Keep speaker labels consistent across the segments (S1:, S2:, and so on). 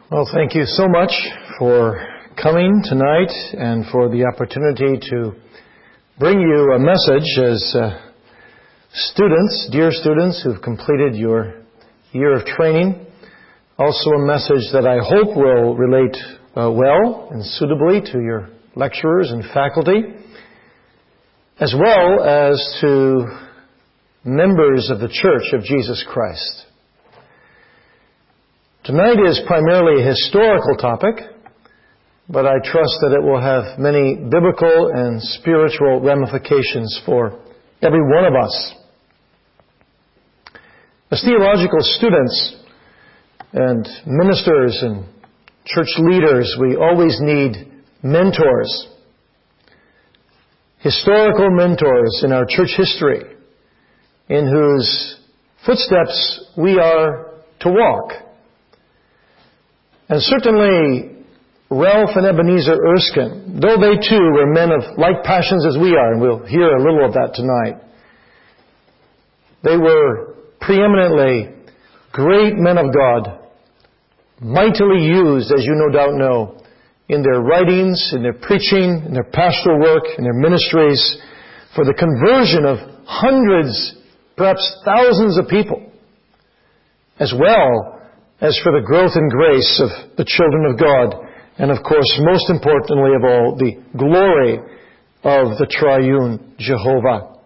S1: Well, thank you so much for coming tonight and for the opportunity to bring you a message as students, dear students who've completed your year of training. Also a message that I hope will relate well and suitably to your lecturers and faculty, as well as to members of the Church of Jesus Christ. Tonight is primarily a historical topic, but I trust that it will have many biblical and spiritual ramifications for every one of us. As theological students and ministers and church leaders, we always need mentors, historical mentors in our church history, in whose footsteps we are to walk. And certainly, Ralph and Ebenezer Erskine, though they too were men of like passions as we are, and we'll hear a little of that tonight, they were preeminently great men of God, mightily used, as you no doubt know, in their writings, in their preaching, in their pastoral work, in their ministries, for the conversion of hundreds, perhaps thousands of people, as well as for the growth and grace of the children of God, and of course, most importantly of all, the glory of the triune Jehovah.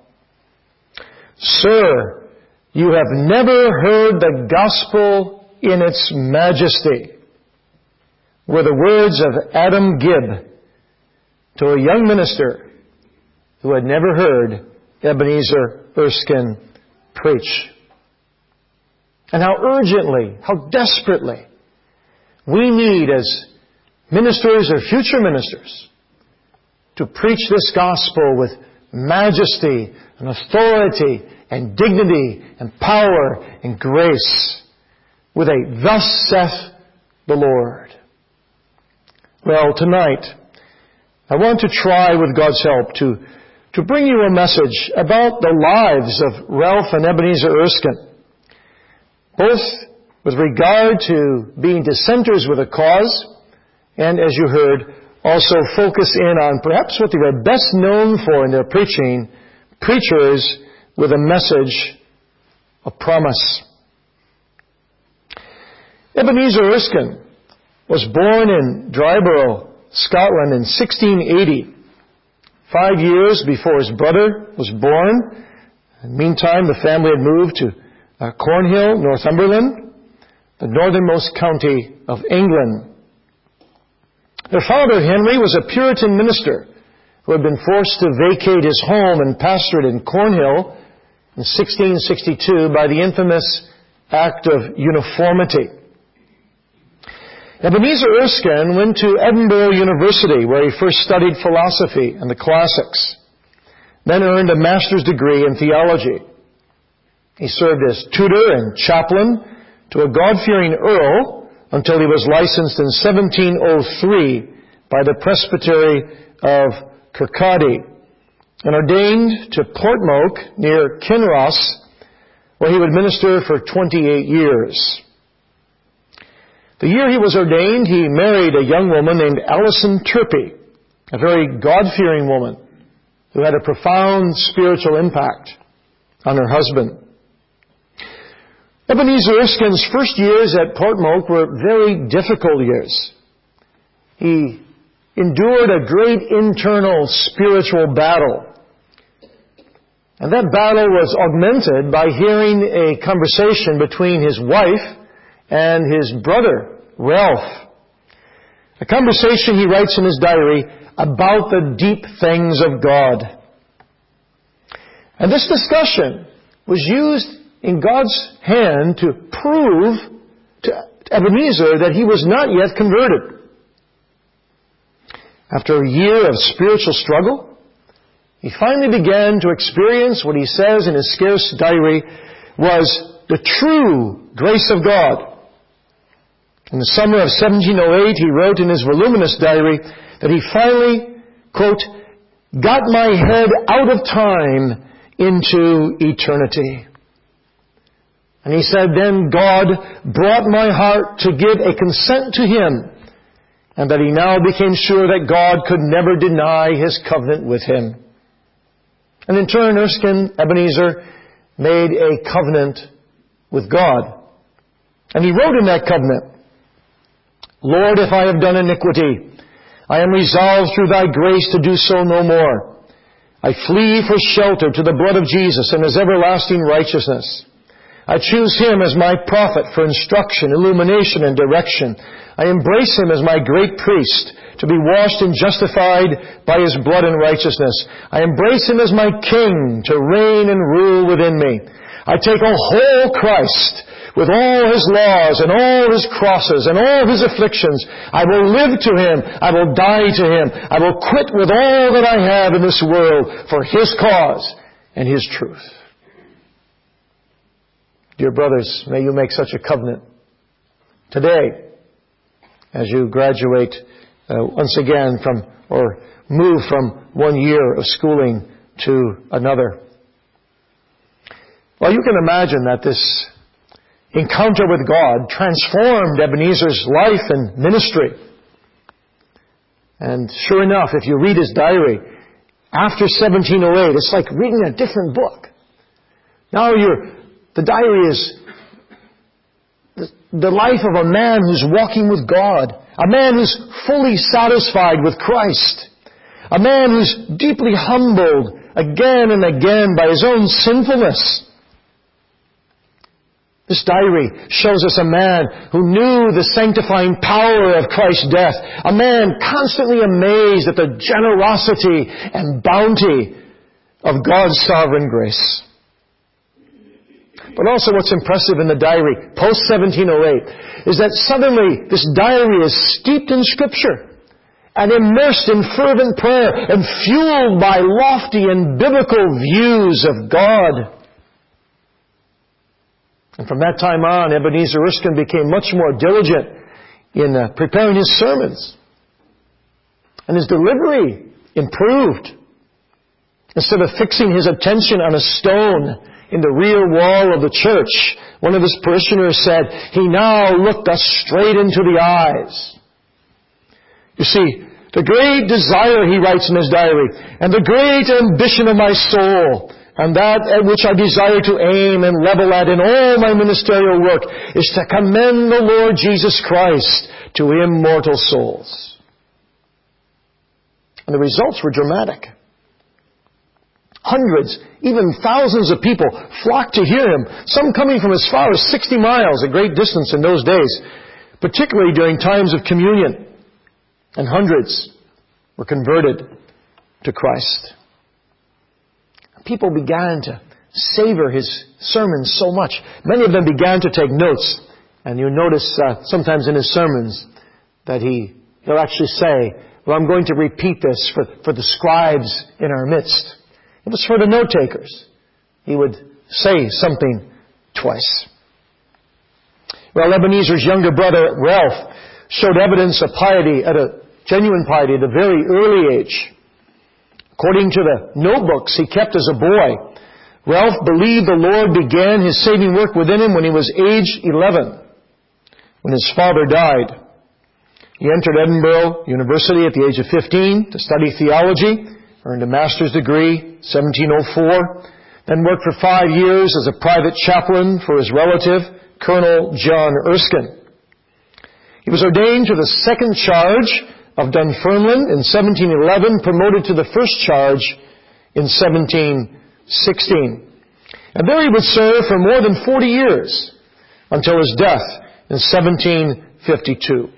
S1: Sir, you have never heard the gospel in its majesty, were the words of Adam Gibb to a young minister who had never heard Ebenezer Erskine preach. And how urgently, how desperately we need as ministers or future ministers to preach this gospel with majesty and authority and dignity and power and grace with a "Thus saith the Lord." Well, tonight I want to try with God's help to bring you a message about the lives of Ralph and Ebenezer Erskine, both with regard to being dissenters with a cause, and as you heard, also focus in on perhaps what they were best known for in their preaching, preachers with a message of promise. Ebenezer Erskine was born in Dryborough, Scotland in 1680, 5 years before his brother was born. In the meantime, the family had moved to Cornhill, Northumberland, the northernmost county of England. Their father, Henry, was a Puritan minister who had been forced to vacate his home and pastorate in Cornhill in 1662 by the infamous Act of Uniformity. Ebenezer Erskine went to Edinburgh University, where he first studied philosophy and the classics, then earned a master's degree in theology. He served as tutor and chaplain to a God-fearing earl until he was licensed in 1703 by the Presbytery of Kirkcaldy and ordained to Portmoak near Kinross, where he would minister for 28 years. The year he was ordained, he married a young woman named Alison Turpey, a very God-fearing woman who had a profound spiritual impact on her husband. Ebenezer Erskine's first years at Portmoak were very difficult years. He endured a great internal spiritual battle. And that battle was augmented by hearing a conversation between his wife and his brother, Ralph. A conversation, he writes in his diary, about the deep things of God. And this discussion was used in God's hand to prove to Ebenezer that he was not yet converted. After a year of spiritual struggle, he finally began to experience what he says in his scarce diary was the true grace of God. In the summer of 1708, he wrote in his voluminous diary that he finally, quote, got my head out of time into eternity. And he said, then God brought my heart to give a consent to him, and that he now became sure that God could never deny his covenant with him. And in turn, Erskine Ebenezer made a covenant with God. And he wrote in that covenant, Lord, if I have done iniquity, I am resolved through thy grace to do so no more. I flee for shelter to the blood of Jesus and his everlasting righteousness. I choose him as my prophet for instruction, illumination, and direction. I embrace him as my great priest, to be washed and justified by his blood and righteousness. I embrace him as my king, to reign and rule within me. I take a whole Christ, with all his laws and all his crosses and all his afflictions. I will live to him. I will die to him. I will quit with all that I have in this world for his cause and his truth. Dear brothers, may you make such a covenant today as you graduate once again from, or move from one year of schooling to another. Well, you can imagine that this encounter with God transformed Ebenezer's life and ministry. And sure enough, if you read his diary, after 1708, it's like reading a different book. Now the diary is the life of a man who's walking with God, a man who's fully satisfied with Christ, a man who's deeply humbled again and again by his own sinfulness. This diary shows us a man who knew the sanctifying power of Christ's death, a man constantly amazed at the generosity and bounty of God's sovereign grace. But also what's impressive in the diary, post-1708, is that suddenly this diary is steeped in Scripture and immersed in fervent prayer and fueled by lofty and biblical views of God. And from that time on, Ebenezer Erskine became much more diligent in preparing his sermons. And his delivery improved. Instead of fixing his attention on a stone in the rear wall of the church, one of his parishioners said, he now looked us straight into the eyes. You see, the great desire, he writes in his diary, and the great ambition of my soul, and that at which I desire to aim and level at in all my ministerial work, is to commend the Lord Jesus Christ to immortal souls. And the results were dramatic. Hundreds, even thousands of people flocked to hear him, some coming from as far as 60 miles, a great distance in those days, particularly during times of communion. And hundreds were converted to Christ. People began to savor his sermons so much. Many of them began to take notes. And you'll notice sometimes in his sermons that he'll actually say, well, I'm going to repeat this for the scribes in our midst. It was for the note takers. He would say something twice. Well, Ebenezer's younger brother, Ralph, showed evidence of piety, genuine piety at a very early age. According to the notebooks he kept as a boy, Ralph believed the Lord began his saving work within him when he was age 11, when his father died. He entered Edinburgh University at the age of 15 to study theology, earned a master's degree, 1704, then worked for 5 years as a private chaplain for his relative, Colonel John Erskine. He was ordained to the second charge of Dunfermline in 1711, promoted to the first charge in 1716. And there he would serve for more than 40 years until his death in 1752.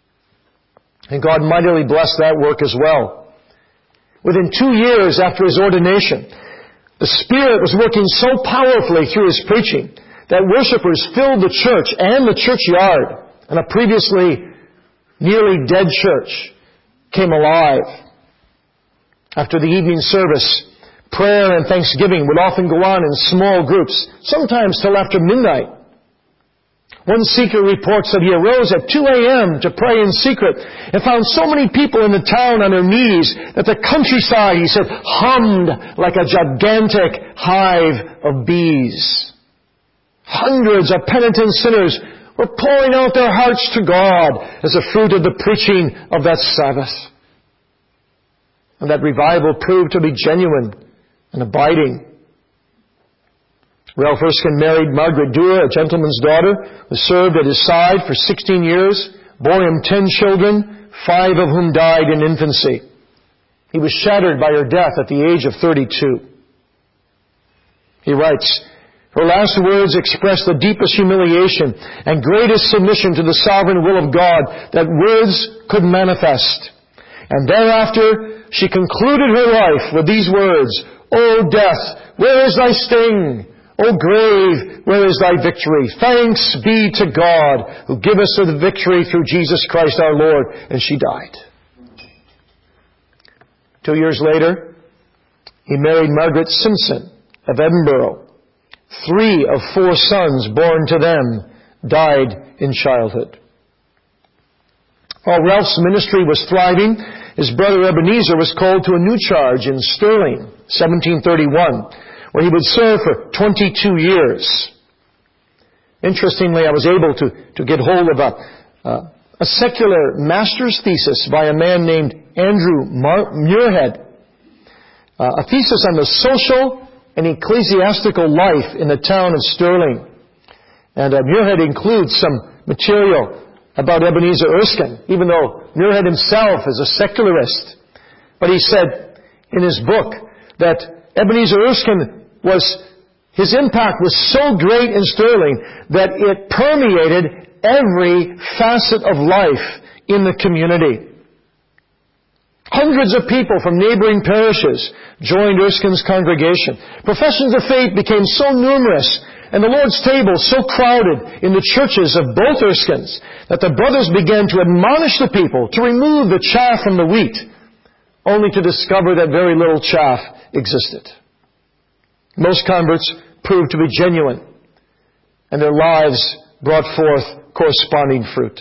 S1: And God mightily blessed that work as well. Within 2 years after his ordination, the Spirit was working so powerfully through his preaching that worshipers filled the church and the churchyard, and a previously nearly dead church came alive. After the evening service, prayer and thanksgiving would often go on in small groups, sometimes till after midnight. One seeker reports that he arose at 2 a.m. to pray in secret and found so many people in the town on their knees that the countryside, he said, hummed like a gigantic hive of bees. Hundreds of penitent sinners were pouring out their hearts to God as a fruit of the preaching of that Sabbath. And that revival proved to be genuine and abiding. Ralph Erskine married Margaret Dewar, a gentleman's daughter, who served at his side for 16 years, bore him 10 children, 5 of whom died in infancy. He was shattered by her death at the age of 32. He writes, her last words expressed the deepest humiliation and greatest submission to the sovereign will of God that words could manifest. And thereafter, she concluded her life with these words, O death, where is thy sting? O grave, where is thy victory? Thanks be to God, who giveth us the victory through Jesus Christ our Lord. And she died. 2 years later, he married Margaret Simpson of Edinburgh. 3 of 4 sons born to them died in childhood. While Ralph's ministry was thriving, his brother Ebenezer was called to a new charge in Stirling, 1731, where he would serve for 22 years. Interestingly, I was able to get hold of a secular master's thesis by a man named Andrew Muirhead, a thesis on the social and ecclesiastical life in the town of Stirling. And Muirhead includes some material about Ebenezer Erskine, even though Muirhead himself is a secularist. But he said in his book that Ebenezer Erskine his impact was so great in Stirling that it permeated every facet of life in the community. Hundreds of people from neighboring parishes joined Erskine's congregation. Professions of faith became so numerous and the Lord's table so crowded in the churches of both Erskines that the brothers began to admonish the people to remove the chaff from the wheat, only to discover that very little chaff existed. Most converts proved to be genuine, and their lives brought forth corresponding fruit.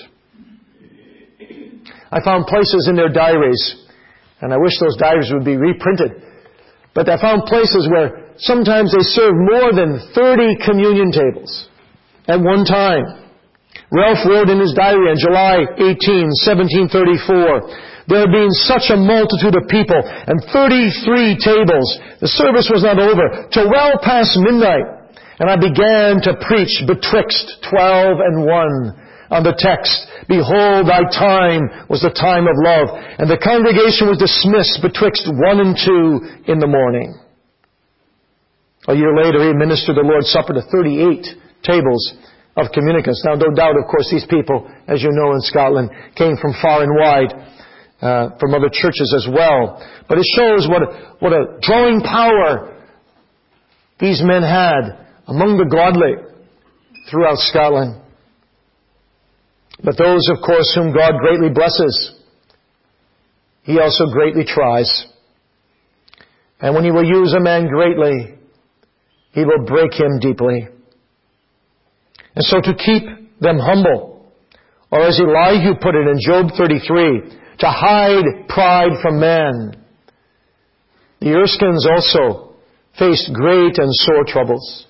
S1: I found places in their diaries, and I wish those diaries would be reprinted, but I found places where sometimes they served more than 30 communion tables at one time. Ralph wrote in his diary on July 18, 1734, there being such a multitude of people and 33 tables, the service was not over till well past midnight. And I began to preach betwixt 12 and 1 on the text, Behold, thy time was the time of love. And the congregation was dismissed betwixt 1 and 2 in the morning. A year later, he administered the Lord's Supper to 38 tables of communicants. Now, no doubt, of course, these people, as you know in Scotland, came from far and wide. From other churches as well. But it shows what a drawing power these men had among the godly throughout Scotland. But those, of course, whom God greatly blesses, He also greatly tries. And when He will use a man greatly, He will break him deeply. And so to keep them humble, or as Elihu put it in Job 33, to hide pride from man. The Erskines also faced great and sore troubles.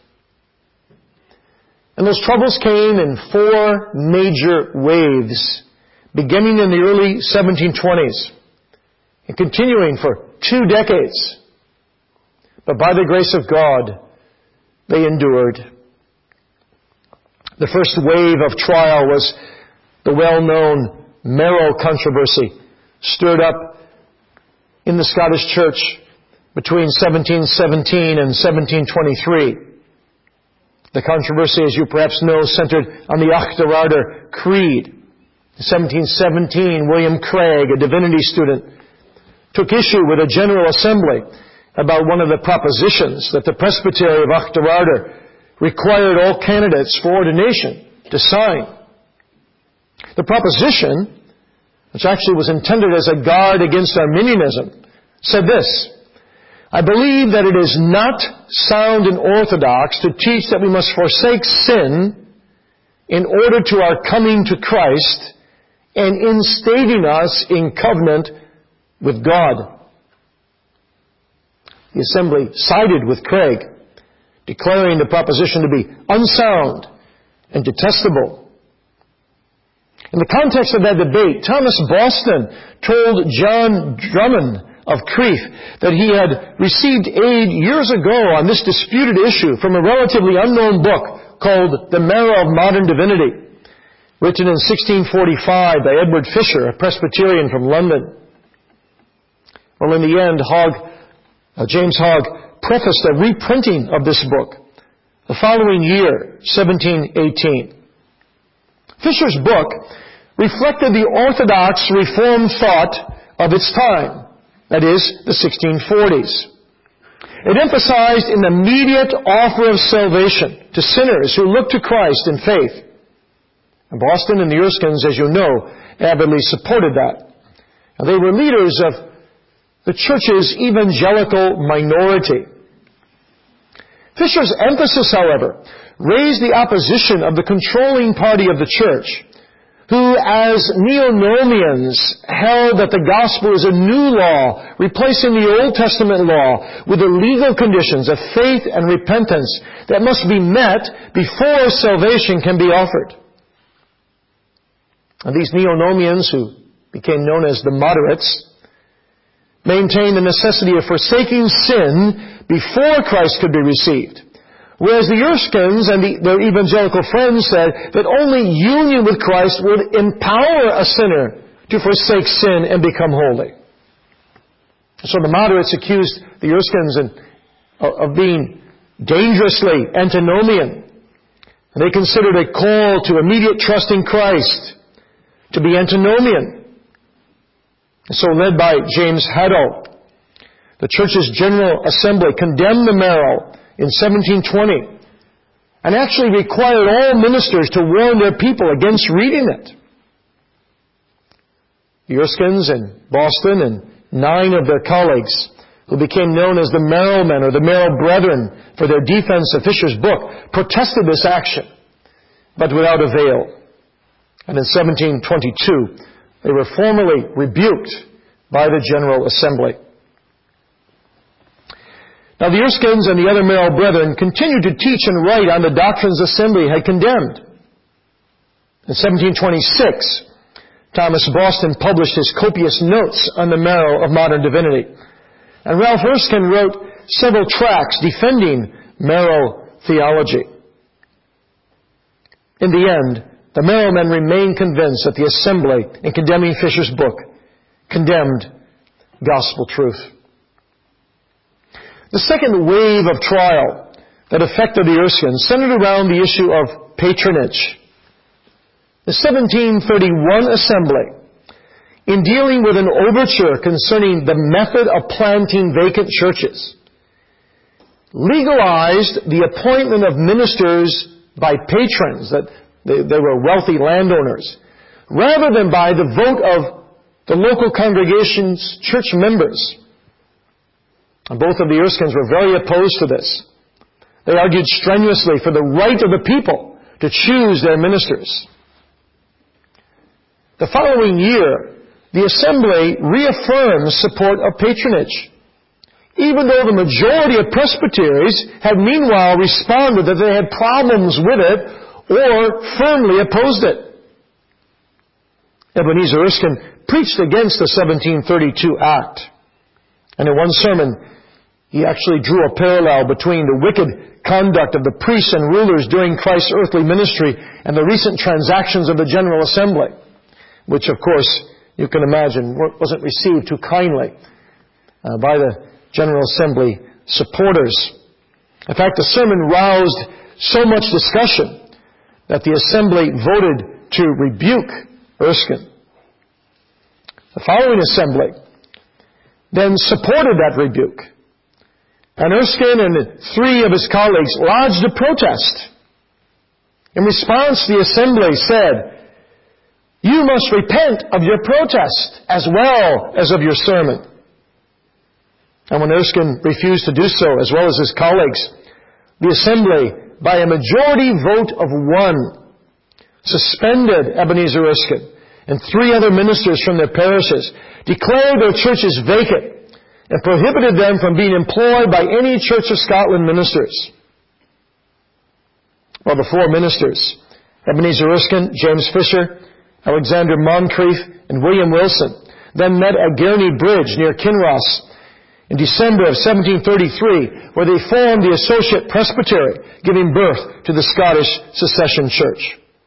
S1: And those troubles came in 4 major waves, beginning in the early 1720s and continuing for 2 decades. But by the grace of God, they endured. The first wave of trial was the well-known Marrow controversy, stirred up in the Scottish Church between 1717 and 1723. The controversy, as you perhaps know, centered on the Achterarder Creed. In 1717, William Craig, a divinity student, took issue with a General Assembly about one of the propositions that the Presbytery of Achterarder required all candidates for ordination to sign. The proposition, which actually was intended as a guard against Arminianism, said this: I believe that it is not sound and orthodox to teach that we must forsake sin in order to our coming to Christ and instating us in covenant with God. The assembly sided with Craig, declaring the proposition to be unsound and detestable. In the context of that debate, Thomas Boston told John Drummond of Crieff that he had received aid years ago on this disputed issue from a relatively unknown book called The Marrow of Modern Divinity, written in 1645 by Edward Fisher, a Presbyterian from London. Well, in the end, James Hogg prefaced a reprinting of this book the following year, 1718. Fisher's book reflected the orthodox Reformed thought of its time, that is, the 1640s. It emphasized an immediate offer of salvation to sinners who look to Christ in faith. And Boston and the Erskines, as you know, avidly supported that. And they were leaders of the church's evangelical minority. Fisher's emphasis, however, raised the opposition of the controlling party of the church, who, as Neonomians, held that the gospel is a new law, replacing the Old Testament law with the legal conditions of faith and repentance that must be met before salvation can be offered. And these Neonomians, who became known as the moderates, maintained the necessity of forsaking sin before Christ could be received. Whereas the Erskines and their evangelical friends said that only union with Christ would empower a sinner to forsake sin and become holy. So the moderates accused the Erskines of being dangerously antinomian. And they considered a call to immediate trust in Christ to be antinomian. And so, led by James Haddo, the church's General Assembly condemned the Marrow in 1720 and actually required all ministers to warn their people against reading it. The Erskines in Boston and 9 of their colleagues, who became known as the Marrow Men or the Marrow Brethren for their defense of Fisher's book, protested this action, but without avail. And in 1722, they were formally rebuked by the General Assembly. Now the Erskines and the other Marrow Brethren continued to teach and write on the doctrines the Assembly had condemned. In 1726, Thomas Boston published his copious notes on the Marrow of Modern Divinity. And Ralph Erskine wrote several tracts defending Marrow theology. In the end, the Marrow men remained convinced that the Assembly, in condemning Fisher's book, condemned gospel truth. The second wave of trial that affected the Erskines centered around the issue of patronage. The 1731 Assembly, in dealing with an overture concerning the method of planting vacant churches, legalized the appointment of ministers by patrons, that they were wealthy landowners, rather than by the vote of the local congregation's church members. And both of the Erskines were very opposed to this. They argued strenuously for the right of the people to choose their ministers. The following year, the Assembly reaffirmed support of patronage, even though the majority of presbyteries had meanwhile responded that they had problems with it or firmly opposed it. Ebenezer Erskine preached against the 1732 Act. And in one sermon, he actually drew a parallel between the wicked conduct of the priests and rulers during Christ's earthly ministry and the recent transactions of the General Assembly, which, of course, you can imagine, wasn't received too kindly by the General Assembly supporters. In fact, the sermon roused so much discussion that the Assembly voted to rebuke Erskine. The following Assembly then supported that rebuke. And Erskine and 3 of his colleagues lodged a protest. In response, the Assembly said, "You must repent of your protest as well as of your sermon." And when Erskine refused to do so, as well as his colleagues, the Assembly, by a majority vote of 1, suspended Ebenezer Erskine and 3 other ministers from their parishes, declared their churches vacant, and prohibited them from being employed by any Church of Scotland ministers. Well, the four ministers, Ebenezer Erskine, James Fisher, Alexander Moncrief, and William Wilson, then met at Gurney Bridge near Kinross in December of 1733, where they formed the Associate Presbytery, giving birth to the Scottish Secession Church.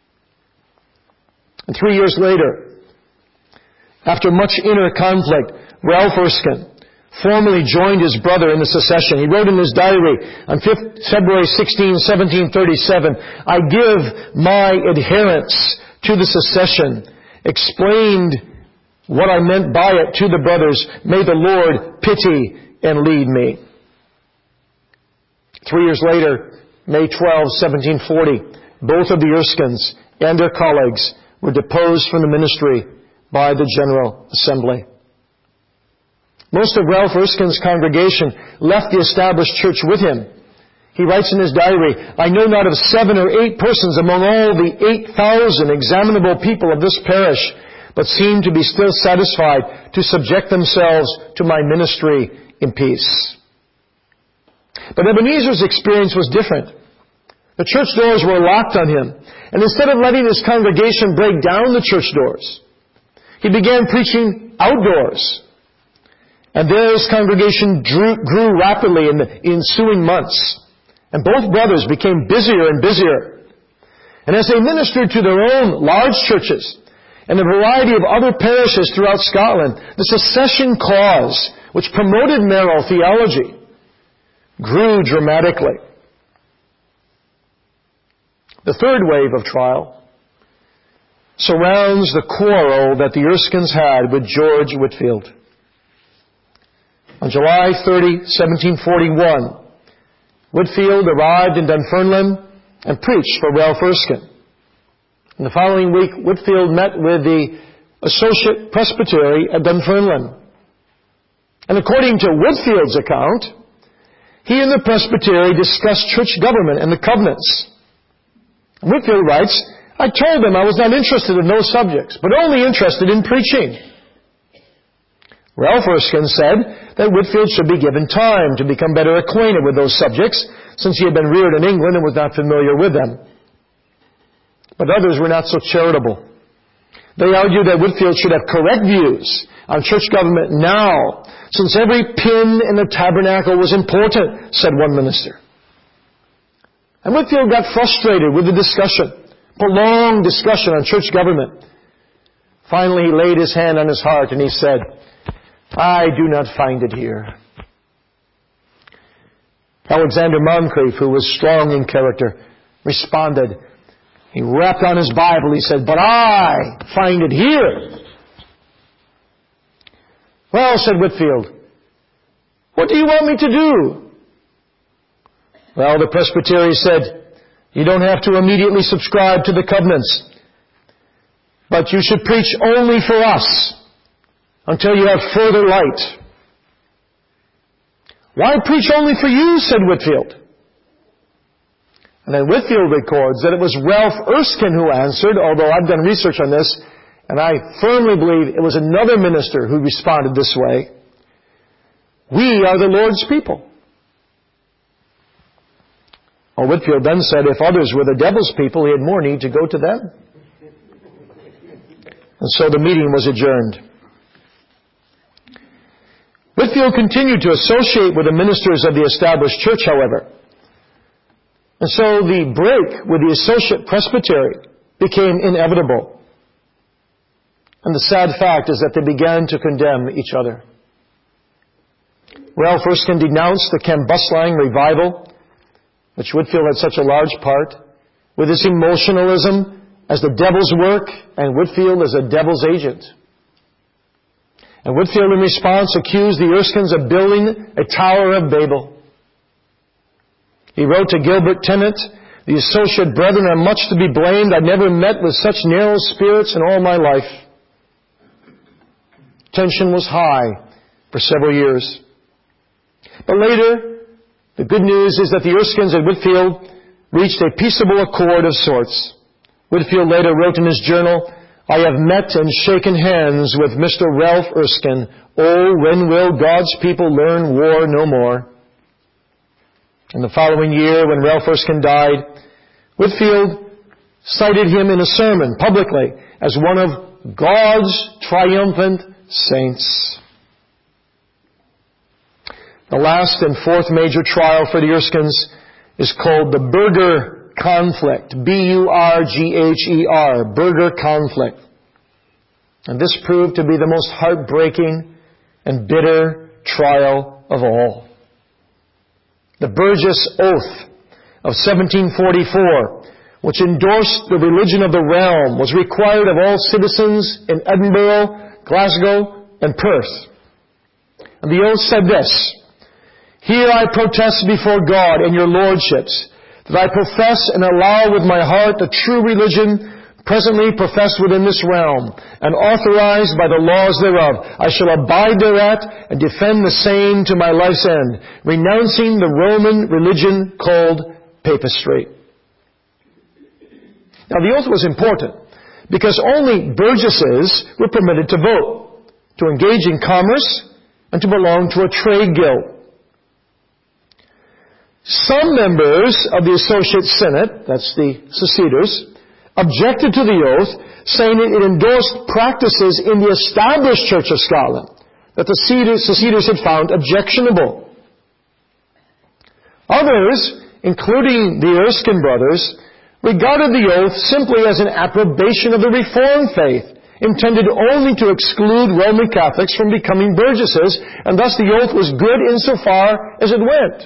S1: And 3 years later, after much inner conflict, Ralph Erskine formally joined his brother in the secession. He wrote in his diary on February 16, 1737, "I give my adherence to the secession, explained what I meant by it to the brothers. May the Lord pity and lead me." 3 years later, May 12, 1740, both of the Erskines and their colleagues were deposed from the ministry by the General Assembly. Most of Ralph Erskine's congregation left the established church with him. He writes in his diary, "I know not of 7 or 8 persons among all the 8,000 examinable people of this parish, but seem to be still satisfied to subject themselves to my ministry in peace." But Ebenezer's experience was different. The church doors were locked on him, and instead of letting his congregation break down the church doors, he began preaching outdoors. And there his congregation grew rapidly in the ensuing months. And both brothers became busier and busier. And as they ministered to their own large churches and a variety of other parishes throughout Scotland, the secession cause, which promoted Merrill theology, grew dramatically. The third wave of trial surrounds the quarrel that the Erskines had with George Whitefield. On July 30, 1741, Whitefield arrived in Dunfermline and preached for Ralph Erskine. In the following week, Whitefield met with the Associate Presbytery at Dunfermline. And according to Whitefield's account, he and the Presbytery discussed church government and the covenants. Whitefield writes, "I told them I was not interested in those subjects, but only interested in preaching." Ralph Erskine said that Whitefield should be given time to become better acquainted with those subjects, since he had been reared in England and was not familiar with them. But others were not so charitable. They argued that Whitefield should have correct views on church government now, since every pin in the tabernacle was important, said one minister. And Whitefield got frustrated with the discussion, prolonged discussion on church government. Finally, he laid his hand on his heart and he said, "I do not find it here." Alexander Moncrief, who was strong in character, responded. He rapped on his Bible. He said, "But I find it here." "Well," said Whitefield, "what do you want me to do?" Well, the Presbytery said, "You don't have to immediately subscribe to the covenants, but you should preach only for us until you have further light." "Why preach only for you?" said Whitefield. And then Whitefield records that it was Ralph Erskine who answered, although I've done research on this, and I firmly believe it was another minister who responded this way. "We are the Lord's people." Well, Whitefield then said if others were the devil's people, he had more need to go to them. And so the meeting was adjourned. Whitefield continued to associate with the ministers of the established church, however. And so the break with the Associate Presbytery became inevitable. And the sad fact is that they began to condemn each other. Ralph Erskine denounced the Cambuslang revival, which Whitefield had such a large part, with its emotionalism as the devil's work and Whitefield as a devil's agent. And Whitefield in response accused the Erskines of building a Tower of Babel. He wrote to Gilbert Tennant, "The associate brethren are much to be blamed. I never met with such narrow spirits in all my life." Tension was high for several years. But later, the good news is that the Erskines and Whitefield reached a peaceable accord of sorts. Whitefield later wrote in his journal, "I have met and shaken hands with Mr. Ralph Erskine. Oh, when will God's people learn war no more?" In the following year, when Ralph Erskine died, Whitefield cited him in a sermon publicly as one of God's triumphant saints. The last and fourth major trial for the Erskines is called the Burger Conflict. B-U-R-G-H-E-R. Burger Conflict. And this proved to be the most heartbreaking and bitter trial of all. The Burgess Oath of 1744, which endorsed the religion of the realm, was required of all citizens in Edinburgh, Glasgow, and Perth. And the oath said this: "Here I protest before God and your lordships that I profess and allow with my heart the true religion presently professed within this realm, and authorized by the laws thereof. I shall abide thereat and defend the same to my life's end, renouncing the Roman religion called Papistry." Now the oath was important because only burgesses were permitted to vote, to engage in commerce, and to belong to a trade guild. Some members of the Associate Synod, that's the Seceders, objected to the oath, saying it endorsed practices in the established Church of Scotland that the Seceders had found objectionable. Others, including the Erskine brothers, regarded the oath simply as an approbation of the Reformed faith, intended only to exclude Roman Catholics from becoming burgesses, and thus the oath was good insofar as it went.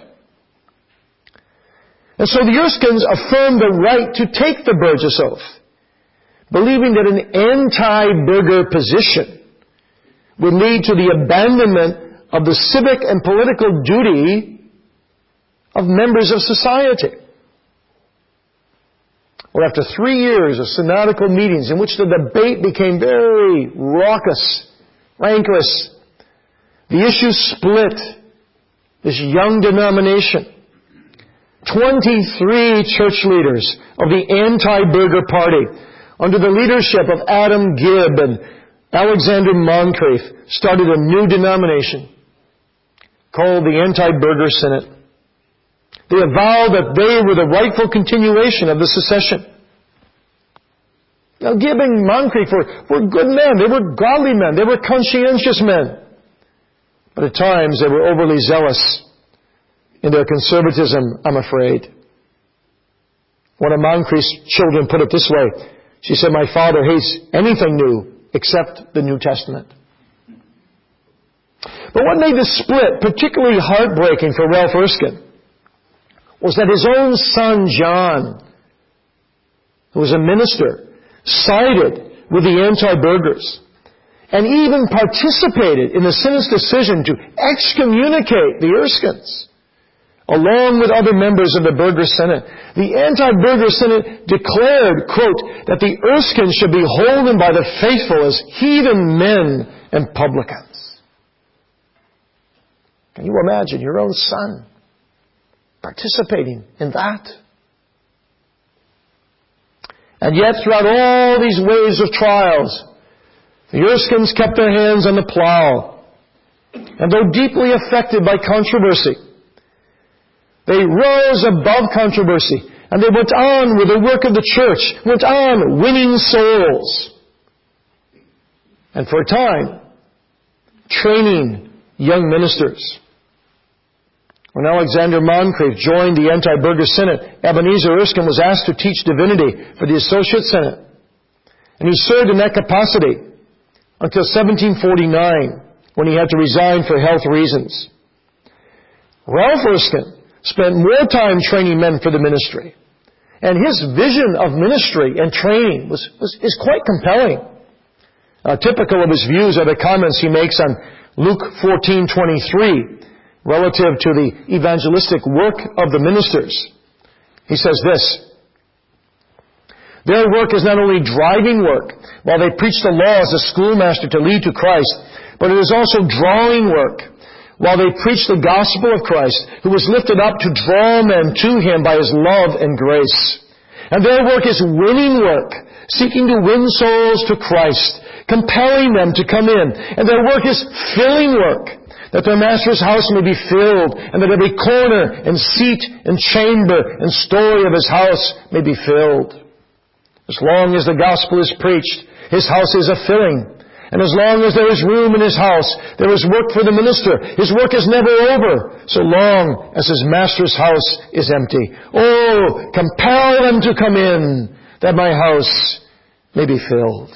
S1: And so the Erskines affirmed the right to take the Burgess Oath, believing that an anti-burger position would lead to the abandonment of the civic and political duty of members of society. Well, after 3 years of synodical meetings in which the debate became very raucous, rancorous, the issue split this young denomination. 23 church leaders of the anti-burger party, under the leadership of Adam Gibb and Alexander Moncrief, started a new denomination called the Anti-Burger Synod. They avowed that they were the rightful continuation of the secession. Now, Gibb and Moncrief were good men. They were godly men. They were conscientious men. But at times they were overly zealous in their conservatism, I'm afraid. One of Moncrief's children put it this way. She said, "My father hates anything new except the New Testament." But what made the split particularly heartbreaking for Ralph Erskine was that his own son, John, who was a minister, sided with the anti-burgers and even participated in the Synod's decision to excommunicate the Erskines, along with other members of the Burger Synod. The Anti-Burger Synod declared, quote, that the Erskines should be holden by the faithful as heathen men and publicans. Can you imagine your own son participating in that? And yet, throughout all these waves of trials, the Erskines kept their hands on the plow. And though deeply affected by controversy, they rose above controversy, and they went on with the work of the church, went on winning souls. And for a time, training young ministers. When Alexander Moncrief joined the Anti-Burger Synod, Ebenezer Erskine was asked to teach divinity for the Associate Synod. And he served in that capacity until 1749, when he had to resign for health reasons. Ralph Erskine spent more time training men for the ministry. And his vision of ministry and training is quite compelling. Typical of his views are the comments he makes on Luke 14:23 relative to the evangelistic work of the ministers. He says this: "Their work is not only driving work, while they preach the law as a schoolmaster to lead to Christ, but it is also drawing work, while they preach the gospel of Christ, who was lifted up to draw men to Him by His love and grace. And their work is winning work, seeking to win souls to Christ, compelling them to come in. And their work is filling work, that their master's house may be filled, and that every corner and seat and chamber and story of his house may be filled. As long as the gospel is preached, his house is a filling. And as long as there is room in his house, there is work for the minister. His work is never over, so long as his master's house is empty. Oh, compel them to come in, that my house may be filled.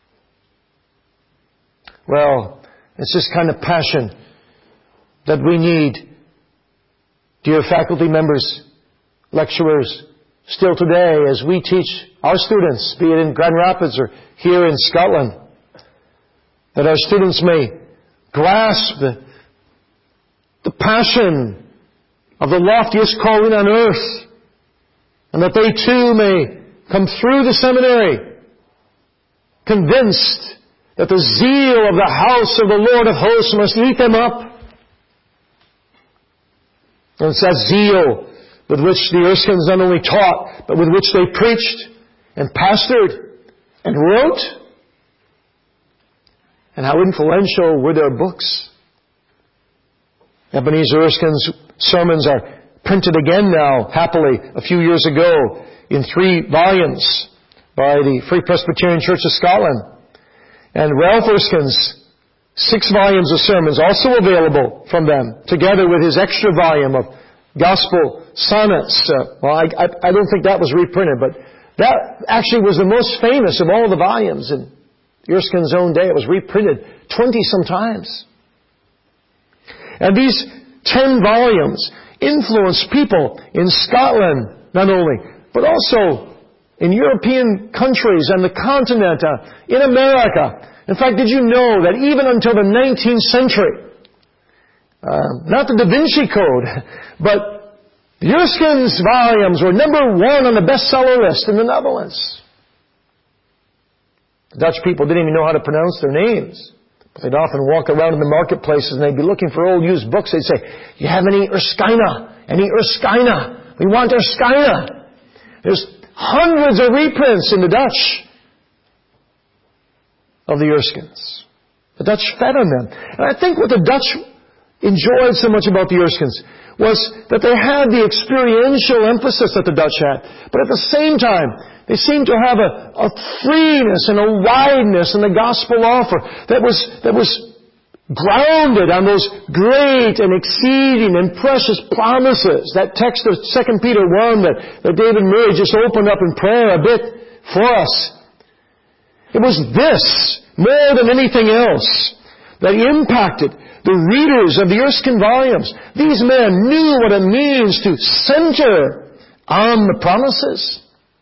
S1: Well, it's this kind of passion that we need, dear faculty members, lecturers, still today as we teach our students, be it in Grand Rapids or here in Scotland, that our students may grasp the passion of the loftiest calling on earth, and that they too may come through the seminary convinced that the zeal of the house of the Lord of hosts must eat them up. And it's that zeal with which the Erskines not only taught, but with which they preached and pastored and wrote. And how influential were their books. Ebenezer Erskine's sermons are printed again now, happily, a few years ago, in 3 volumes by the Free Presbyterian Church of Scotland. And Ralph Erskine's 6 volumes of sermons, also available from them, together with his extra volume of gospel sonnets. I don't think that was reprinted, but that actually was the most famous of all the volumes in Erskine's own day. It was reprinted 20-some times. And these 10 volumes influenced people in Scotland, not only, but also in European countries and the continent, in America. In fact, did you know that even until the 19th century, not the Da Vinci Code, but the Erskine's volumes were number 1 on the bestseller list in the Netherlands. The Dutch people didn't even know how to pronounce their names. But they'd often walk around in the marketplaces and they'd be looking for old used books. They'd say, "You have any Erskina? Any Erskina? We want Erskina." There's hundreds of reprints in the Dutch of the Erskines. The Dutch fed on them. And I think what the Dutch enjoyed so much about the Erskines was that they had the experiential emphasis that the Dutch had. But at the same time, they seemed to have a freeness and a wideness in the gospel offer that was grounded on those great and exceeding and precious promises. That text of 2 Peter 1 that David Murray just opened up in prayer a bit for us. It was this, more than anything else, that impacted the readers of the Erskine volumes. These men knew what it means to center on the promises.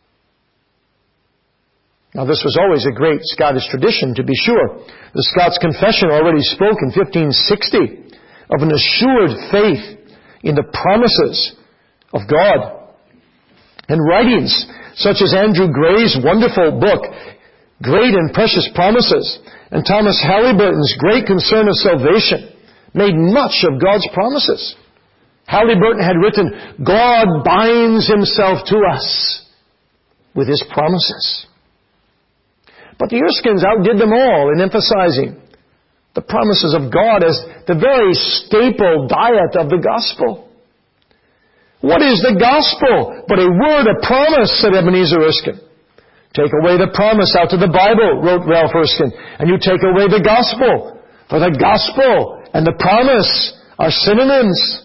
S1: Now, this was always a great Scottish tradition, to be sure. The Scots Confession already spoke in 1560 of an assured faith in the promises of God. And writings such as Andrew Gray's wonderful book, Great and Precious Promises, and Thomas Halliburton's Great Concern of Salvation made much of God's promises. Halliburton had written, "God binds himself to us with his promises." But the Erskines outdid them all in emphasizing the promises of God as the very staple diet of the gospel. What is the gospel but a word of promise, said Ebenezer Erskine. Take away the promise out of the Bible, wrote Ralph Erskine, and you take away the gospel. For the gospel and the promise are synonyms.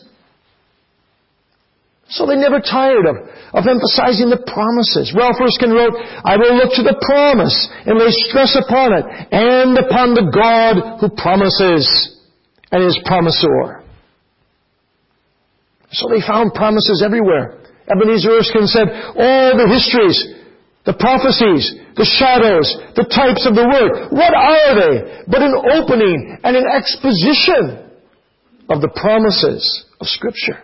S1: So they never tired of emphasizing the promises. Ralph Erskine wrote, "I will look to the promise and lay stress upon it, and upon the God who promises and is promisor." So they found promises everywhere. Ebenezer Erskine said, all the histories, the prophecies, the shadows, the types of the Word, what are they but an opening and an exposition of the promises of Scripture?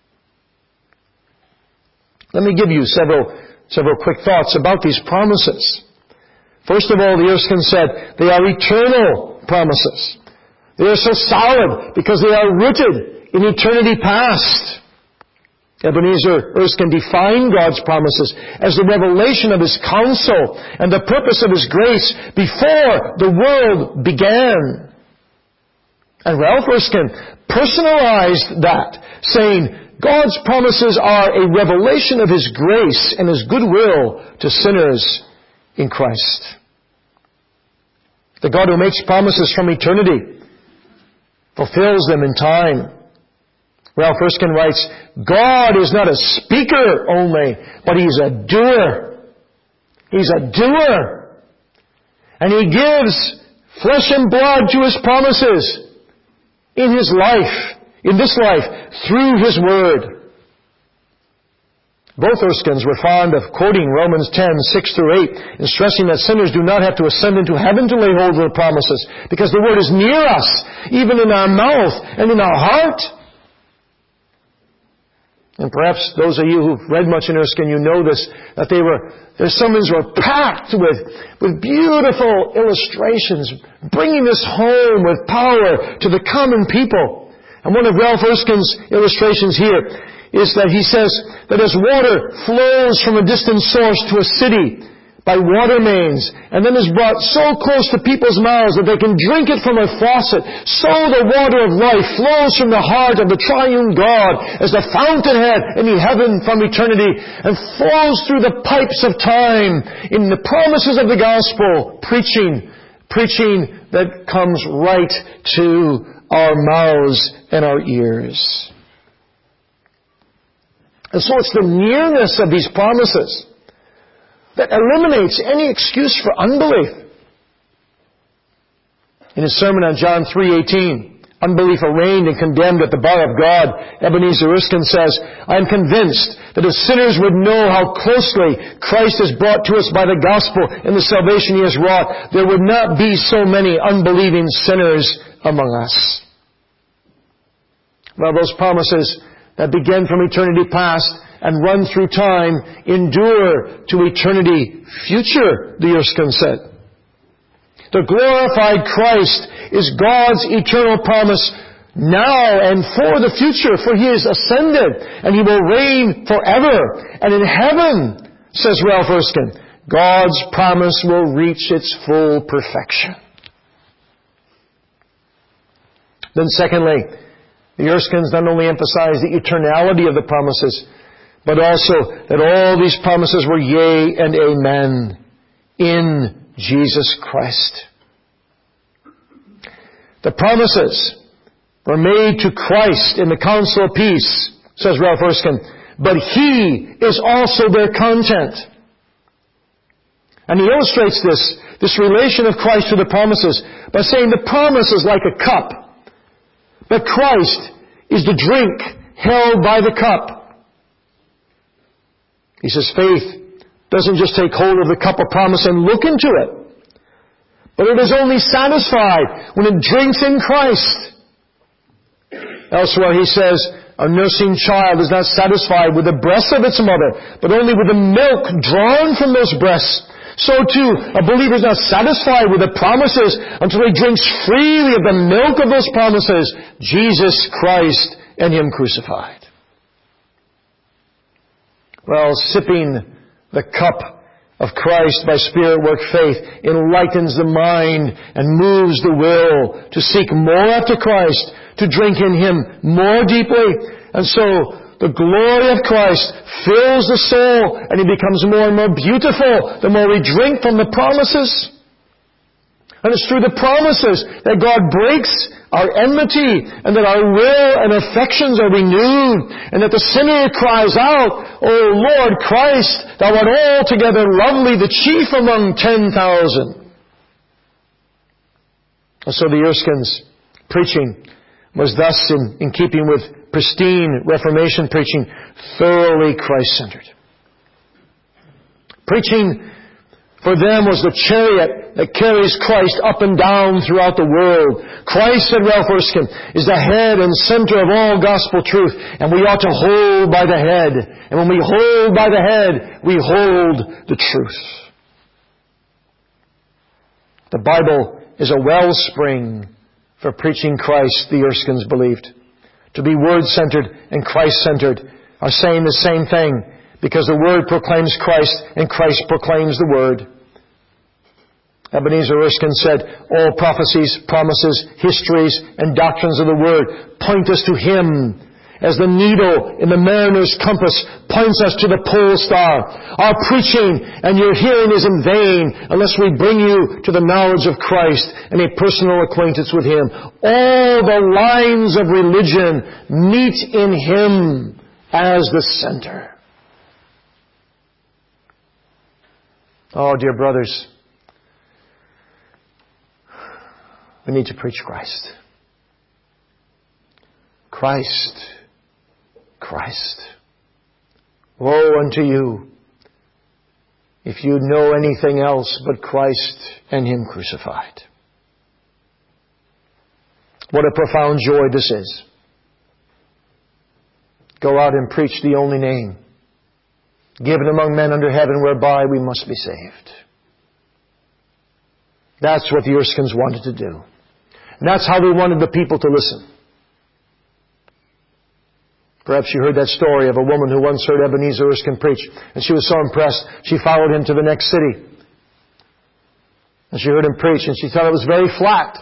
S1: Let me give you several quick thoughts about these promises. First of all, the Erskine said, they are eternal promises. They are so solid because they are rooted in eternity past. Ebenezer Erskine defined God's promises as the revelation of His counsel and the purpose of His grace before the world began. And Ralph Erskine personalized that, saying, God's promises are a revelation of His grace and His goodwill to sinners in Christ. The God who makes promises from eternity fulfills them in time. Ralph Erskine writes, God is not a speaker only, but He's a doer. He's a doer. And He gives flesh and blood to His promises in His life, in this life, through His Word. Both Erskines were fond of quoting Romans 10:6-8, and stressing that sinners do not have to ascend into heaven to lay hold of the promises, because the Word is near us, even in our mouth and in our heart. And perhaps those of you who've read much in Erskine, you know this, that their sermons were packed with beautiful illustrations, bringing this home with power to the common people. And one of Ralph Erskine's illustrations here is that he says that as water flows from a distant source to a city by water mains, and then is brought so close to people's mouths that they can drink it from a faucet, so the water of life flows from the heart of the triune God as the fountainhead in heaven from eternity, and flows through the pipes of time in the promises of the gospel, preaching that comes right to our mouths and our ears. And so it's the nearness of these promises that eliminates any excuse for unbelief. In his sermon on John 3:18, unbelief arraigned and condemned at the bar of God, Ebenezer Erskine says, I am convinced that if sinners would know how closely Christ is brought to us by the gospel and the salvation He has wrought, there would not be so many unbelieving sinners among us. Well, those promises that begin from eternity past and run through time endure to eternity future, the Erskine said. The glorified Christ is God's eternal promise now and for the future, for He is ascended and He will reign forever. And in heaven, says Ralph Erskine, God's promise will reach its full perfection. Then secondly, the Erskines not only emphasize the eternality of the promises, but also that all these promises were yea and amen in Jesus Christ. The promises were made to Christ in the counsel of peace, says Ralph Erskine, but He is also their content. And he illustrates this relation of Christ to the promises by saying the promise is like a cup, but Christ is the drink held by the cup. He says faith doesn't just take hold of the cup of promise and look into it, but it is only satisfied when it drinks in Christ. Elsewhere he says, a nursing child is not satisfied with the breasts of its mother, but only with the milk drawn from those breasts. So too, a believer is not satisfied with the promises until he drinks freely of the milk of those promises, Jesus Christ and Him crucified. Well, sipping the cup of Christ by Spirit-work faith enlightens the mind and moves the will to seek more after Christ, to drink in Him more deeply. And so, the glory of Christ fills the soul, and it becomes more and more beautiful the more we drink from the promises. And it's through the promises that God breaks our enmity, and that our will and affections are renewed, and that the sinner cries out, O Lord Christ, Thou art altogether lovely, the chief among 10,000. And so the Erskines' preaching was thus in keeping with pristine Reformation preaching, thoroughly Christ-centered. Preaching for them was the chariot that carries Christ up and down throughout the world. Christ, said Ralph Erskine, is the head and center of all gospel truth, and we ought to hold by the head. And when we hold by the head, we hold the truth. The Bible is a wellspring for preaching Christ, the Erskines believed. To be Word-centered and Christ-centered are saying the same thing, because the Word proclaims Christ and Christ proclaims the Word. Ebenezer Erskine said, all prophecies, promises, histories, and doctrines of the Word point us to Him, as the needle in the mariner's compass points us to the pole star. Our preaching and your hearing is in vain unless we bring you to the knowledge of Christ and a personal acquaintance with Him. All the lines of religion meet in Him as the center. Oh, dear brothers, we need to preach Christ. Christ. Christ. Woe unto you if you know anything else but Christ and Him crucified. What a profound joy this is. Go out and preach the only name given among men under heaven whereby we must be saved. That's what the Erskines wanted to do. And that's how they wanted the people to listen. Perhaps you heard that story of a woman who once heard Ebenezer Erskine preach, and she was so impressed, she followed him to the next city. And she heard him preach, and she thought it was very flat.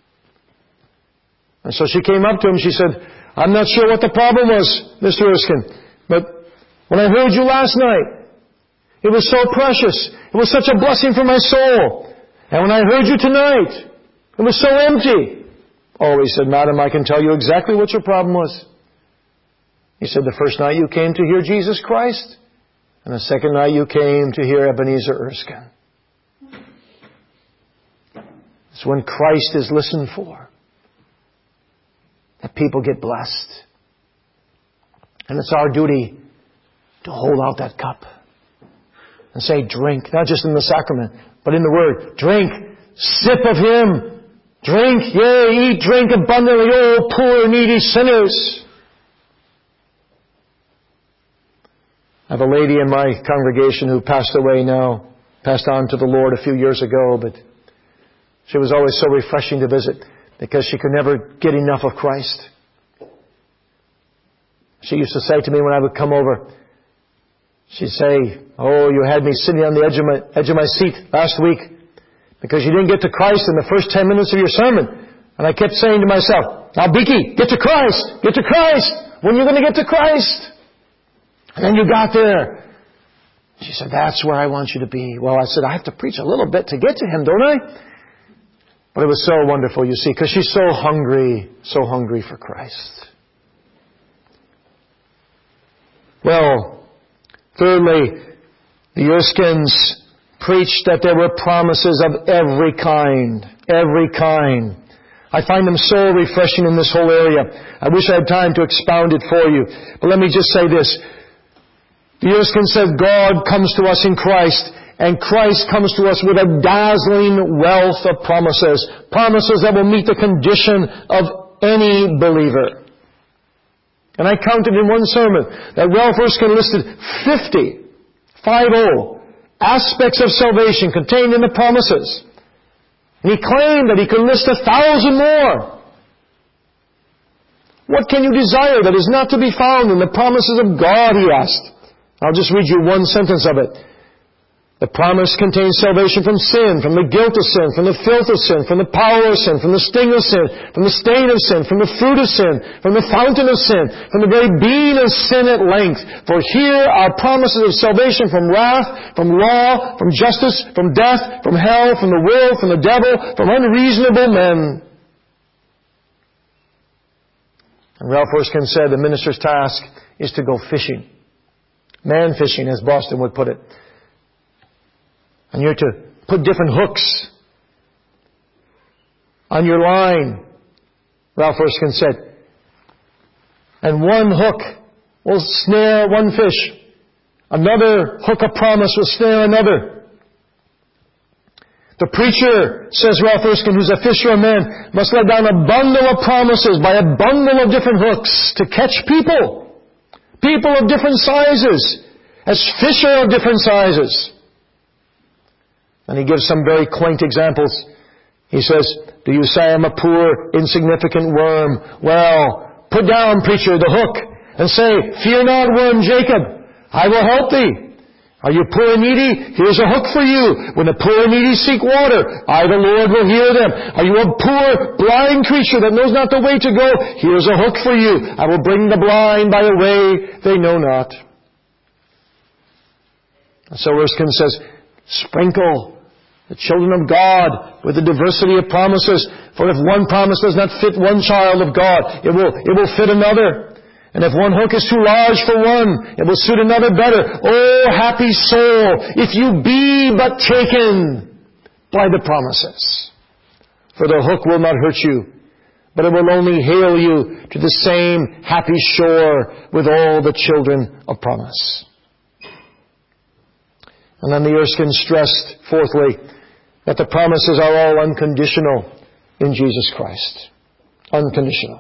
S1: And so she came up to him, she said, I'm not sure what the problem was, Mr. Erskine, but when I heard you last night, it was so precious. It was such a blessing for my soul. And when I heard you tonight, it was so empty. Oh, he said, Madam, I can tell you exactly what your problem was. He said, the first night you came to hear Jesus Christ, and the second night you came to hear Ebenezer Erskine. It's when Christ is listened for that people get blessed. And it's our duty to hold out that cup and say, drink, not just in the sacrament, but in the Word. Drink, sip of Him. Drink, yea, eat, drink abundantly, O poor, needy sinners. I have a lady in my congregation who passed away now, passed on to the Lord a few years ago, but she was always so refreshing to visit because she could never get enough of Christ. She used to say to me when I would come over, she'd say, oh, you had me sitting on the edge of my seat last week because you didn't get to Christ in the first 10 minutes of your sermon. And I kept saying to myself, now Beaky, get to Christ! Get to Christ! When are you going to get to Christ? And then you got there. She said, that's where I want you to be. Well, I said, I have to preach a little bit to get to Him, don't I? But it was so wonderful, you see, because she's so hungry for Christ. Well, thirdly, the Erskines preached that there were promises of every kind. Every kind. I find them so refreshing in this whole area. I wish I had time to expound it for you. But let me just say this. The Erskine said God comes to us in Christ, and Christ comes to us with a dazzling wealth of promises. Promises that will meet the condition of any believer. And I counted in one sermon that Ralph Erskine listed 50 aspects of salvation contained in the promises. And he claimed that he could list 1,000 more. What can you desire that is not to be found in the promises of God, he asked. I'll just read you one sentence of it. The promise contains salvation from sin, from the guilt of sin, from the filth of sin, from the power of sin, from the sting of sin, from the stain of sin, from the fruit of sin, from the fountain of sin, from the very being of sin at length. For here are promises of salvation from wrath, from law, from justice, from death, from hell, from the world, from the devil, from unreasonable men. And Ralph Erskine said the minister's task is to go fishing. Man fishing, as Boston would put it. And you're to put different hooks on your line, Ralph Erskine said. And one hook will snare one fish. Another hook of promise will snare another. The preacher, says Ralph Erskine, who's a fisher of men, must let down a bundle of promises by a bundle of different hooks to catch people. People of different sizes, as fish are of different sizes. And he gives some very quaint examples. He says, do you say I'm a poor, insignificant worm? Well, put down, preacher, the hook, and say, fear not, worm Jacob, I will help thee. Are you poor and needy? Here's a hook for you. When the poor and needy seek water, I, the Lord, will hear them. Are you a poor, blind creature that knows not the way to go? Here's a hook for you. I will bring the blind by a way they know not. So Erskine says, sprinkle the children of God with the diversity of promises. For if one promise does not fit one child of God, it will fit another. And if one hook is too large for one, it will suit another better. Oh, happy soul, if you be but taken by the promises. For the hook will not hurt you, but it will only hale you to the same happy shore with all the children of promise. And then the Erskine stressed, fourthly, that the promises are all unconditional in Jesus Christ. Unconditional.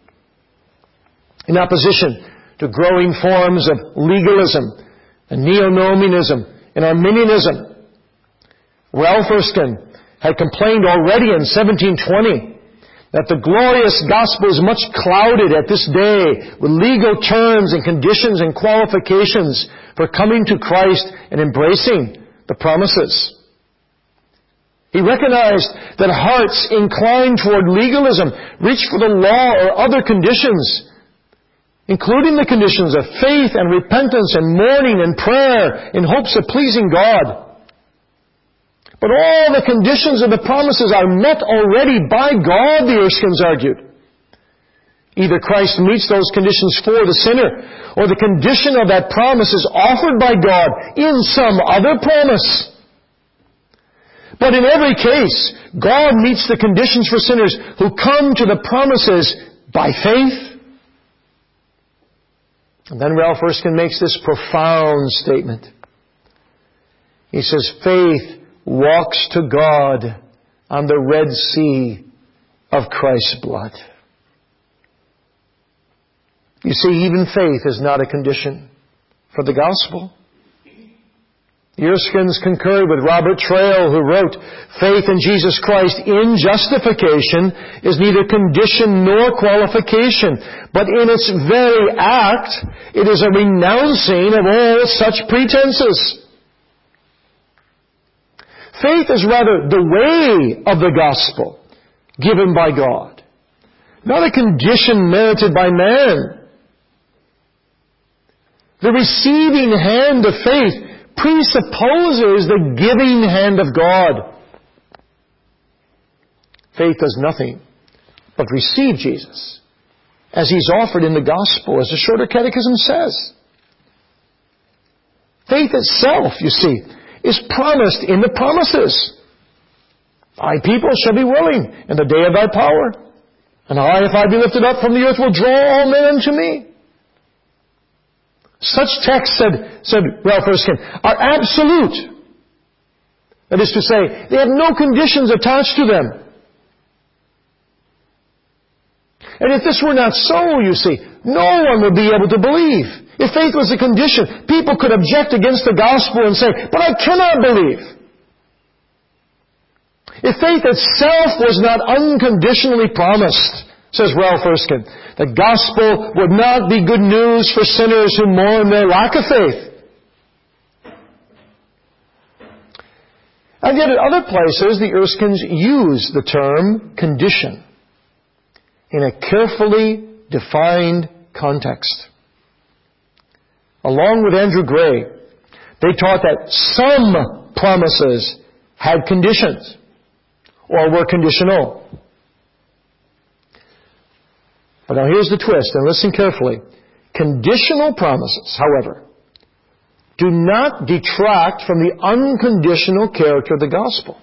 S1: In opposition to growing forms of legalism and neo-nomianism and Arminianism, Ralph Erskine had complained already in 1720 that the glorious gospel is much clouded at this day with legal terms and conditions and qualifications for coming to Christ and embracing the promises. He recognized that hearts inclined toward legalism reach for the law or other conditions, including the conditions of faith and repentance and mourning and prayer in hopes of pleasing God. But all the conditions of the promises are met already by God, the Erskines argued. Either Christ meets those conditions for the sinner, or the condition of that promise is offered by God in some other promise. But in every case, God meets the conditions for sinners who come to the promises by faith. And then Ralph Erskine makes this profound statement. He says, faith walks to God on the Red Sea of Christ's blood. You see, even faith is not a condition for the gospel. The Erskines concurred with Robert Trail, who wrote, faith in Jesus Christ in justification is neither condition nor qualification, but in its very act, it is a renouncing of all such pretenses. Faith is rather the way of the gospel given by God, not a condition merited by man. The receiving hand of faith presupposes the giving hand of God. Faith does nothing but receive Jesus as He's offered in the gospel, as the Shorter Catechism says. Faith itself, you see, is promised in the promises. Thy people shall be willing in the day of thy power. And I, if I be lifted up from the earth, will draw all men unto me. Such texts, said Ralph Erskine, are absolute. That is to say, they have no conditions attached to them. And if this were not so, you see, no one would be able to believe. If faith was a condition, people could object against the gospel and say, but I cannot believe. If faith itself was not unconditionally promised, says Ralph Erskine, the gospel would not be good news for sinners who mourn their lack of faith. And yet at other places, the Erskines use the term condition in a carefully defined context. Along with Andrew Gray, they taught that some promises had conditions or were conditional. But now here's the twist, and listen carefully. Conditional promises, however, do not detract from the unconditional character of the gospel.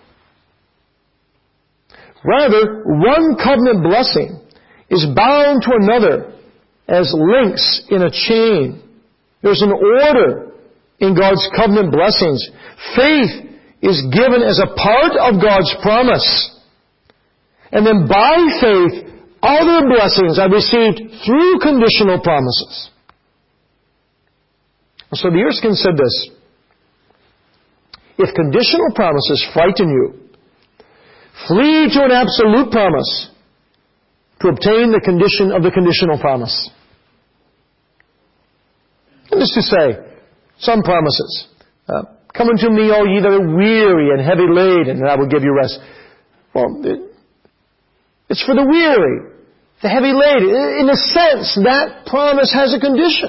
S1: Rather, one covenant blessing is bound to another as links in a chain. There's an order in God's covenant blessings. Faith is given as a part of God's promise. And then by faith, other blessings are received through conditional promises. So the Erskine said this: if conditional promises frighten you, flee to an absolute promise to obtain the condition of the conditional promise. And this is to say, some promises Come unto me, all ye that are weary and heavy laden, and I will give you rest. Well, it's for the weary, the heavy laden. In a sense, that promise has a condition.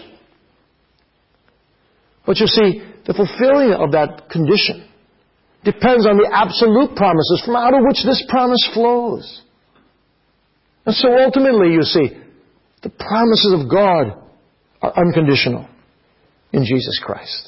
S1: But you see, the fulfilling of that condition depends on the absolute promises from out of which this promise flows. And so ultimately, you see, the promises of God are unconditional in Jesus Christ.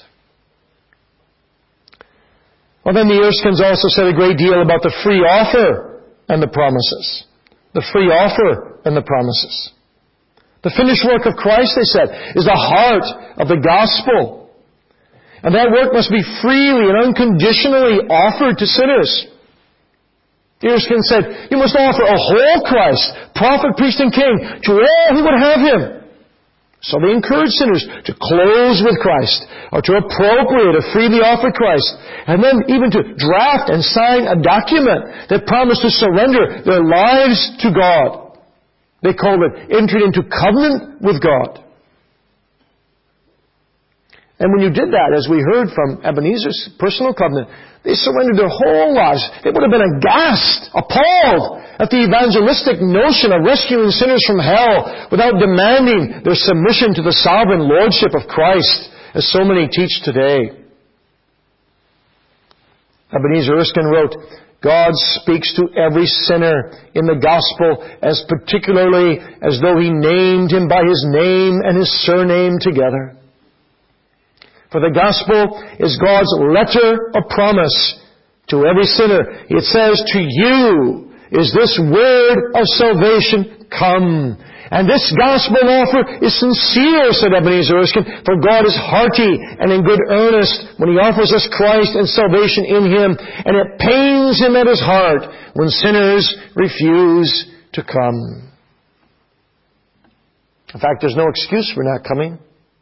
S1: Well, then the Erskines also said a great deal about the free offer and the promises. The free offer and the promises. The finished work of Christ, they said, is the heart of the gospel. And that work must be freely and unconditionally offered to sinners. Erskine said, you must offer a whole Christ, prophet, priest, and king, to all who would have Him. So they encourage sinners to close with Christ, or to appropriate or freely offer Christ, and then even to draft and sign a document that promised to surrender their lives to God. They called it entering into covenant with God. And when you did that, as we heard from Ebenezer's personal covenant, they surrendered their whole lives. They would have been aghast, appalled at the evangelistic notion of rescuing sinners from hell without demanding their submission to the sovereign lordship of Christ, as so many teach today. Ebenezer Erskine wrote, God speaks to every sinner in the gospel as particularly as though He named him by his name and his surname together. For the gospel is God's letter of promise to every sinner. It says, to you is this word of salvation come. And this gospel offer is sincere, said Ebenezer Erskine, for God is hearty and in good earnest when He offers us Christ and salvation in Him. And it pains Him at His heart when sinners refuse to come. In fact, there's no excuse for not coming.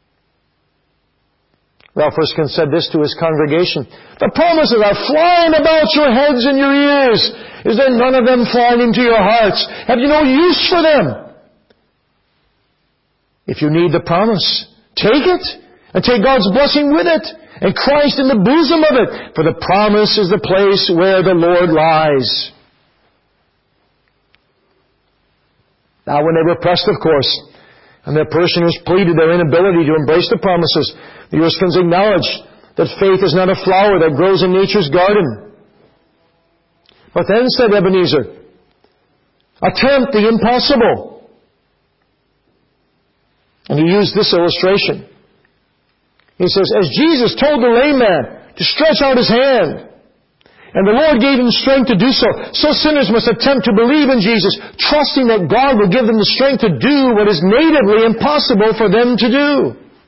S1: Ralph Erskine said this to his congregation. The promises are flying about your heads and your ears. Is there none of them flying into your hearts? Have you no use for them? If you need the promise, take it and take God's blessing with it and Christ in the bosom of it. For the promise is the place where the Lord lies. Now when they were pressed, of course, and their parishioners pleaded their inability to embrace the promises, the Erskines acknowledged that faith is not a flower that grows in nature's garden. But then, said Ebenezer, attempt the impossible. And he used this illustration. He says, as Jesus told the lame man to stretch out his hand, and the Lord gave him strength to do so, so sinners must attempt to believe in Jesus, trusting that God will give them the strength to do what is natively impossible for them to do.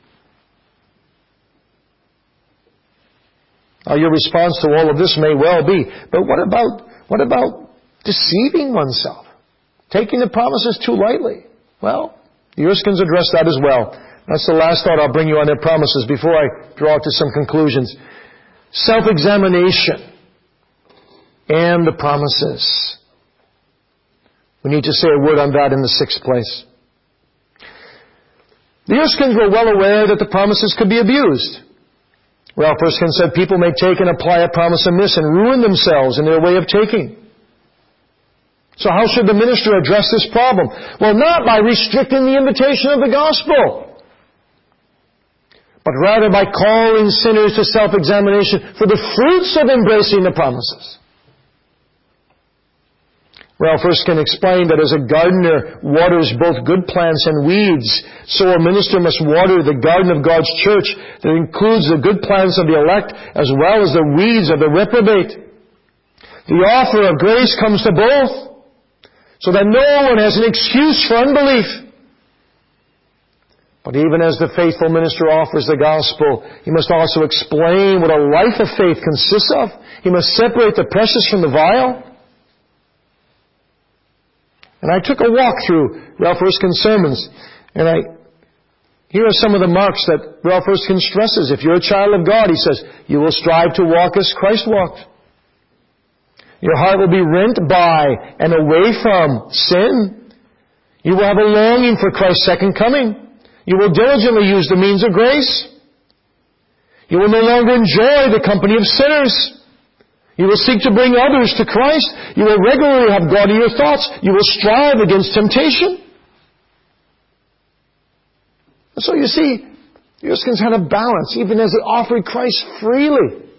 S1: Now, your response to all of this may well be, but what about deceiving oneself? Taking the promises too lightly? Well, the Erskines address that as well. That's the last thought I'll bring you on their promises before I draw to some conclusions. Self-examination and the promises. We need to say a word on that in the sixth place. The Erskines were well aware that the promises could be abused. Ralph Erskine said people may take and apply a promise amiss and ruin themselves in their way of taking. So how should the minister address this problem? Well, not by restricting the invitation of the gospel, but rather by calling sinners to self-examination for the fruits of embracing the promises. Ralph Erskine explained that as a gardener waters both good plants and weeds, so a minister must water the garden of God's church that includes the good plants of the elect as well as the weeds of the reprobate. The offer of grace comes to both, so that no one has an excuse for unbelief. But even as the faithful minister offers the gospel, he must also explain what a life of faith consists of. He must separate the precious from the vile. And I took a walk through Ralph Erskine's sermons, and here are some of the marks that Ralph Erskine stresses. If you're a child of God, he says, you will strive to walk as Christ walked. Your heart will be rent by and away from sin. You will have a longing for Christ's second coming. You will diligently use the means of grace. You will no longer enjoy the company of sinners. You will seek to bring others to Christ. You will regularly have God in your thoughts. You will strive against temptation. And so you see, the Erskines had a balance, even as they offered Christ freely.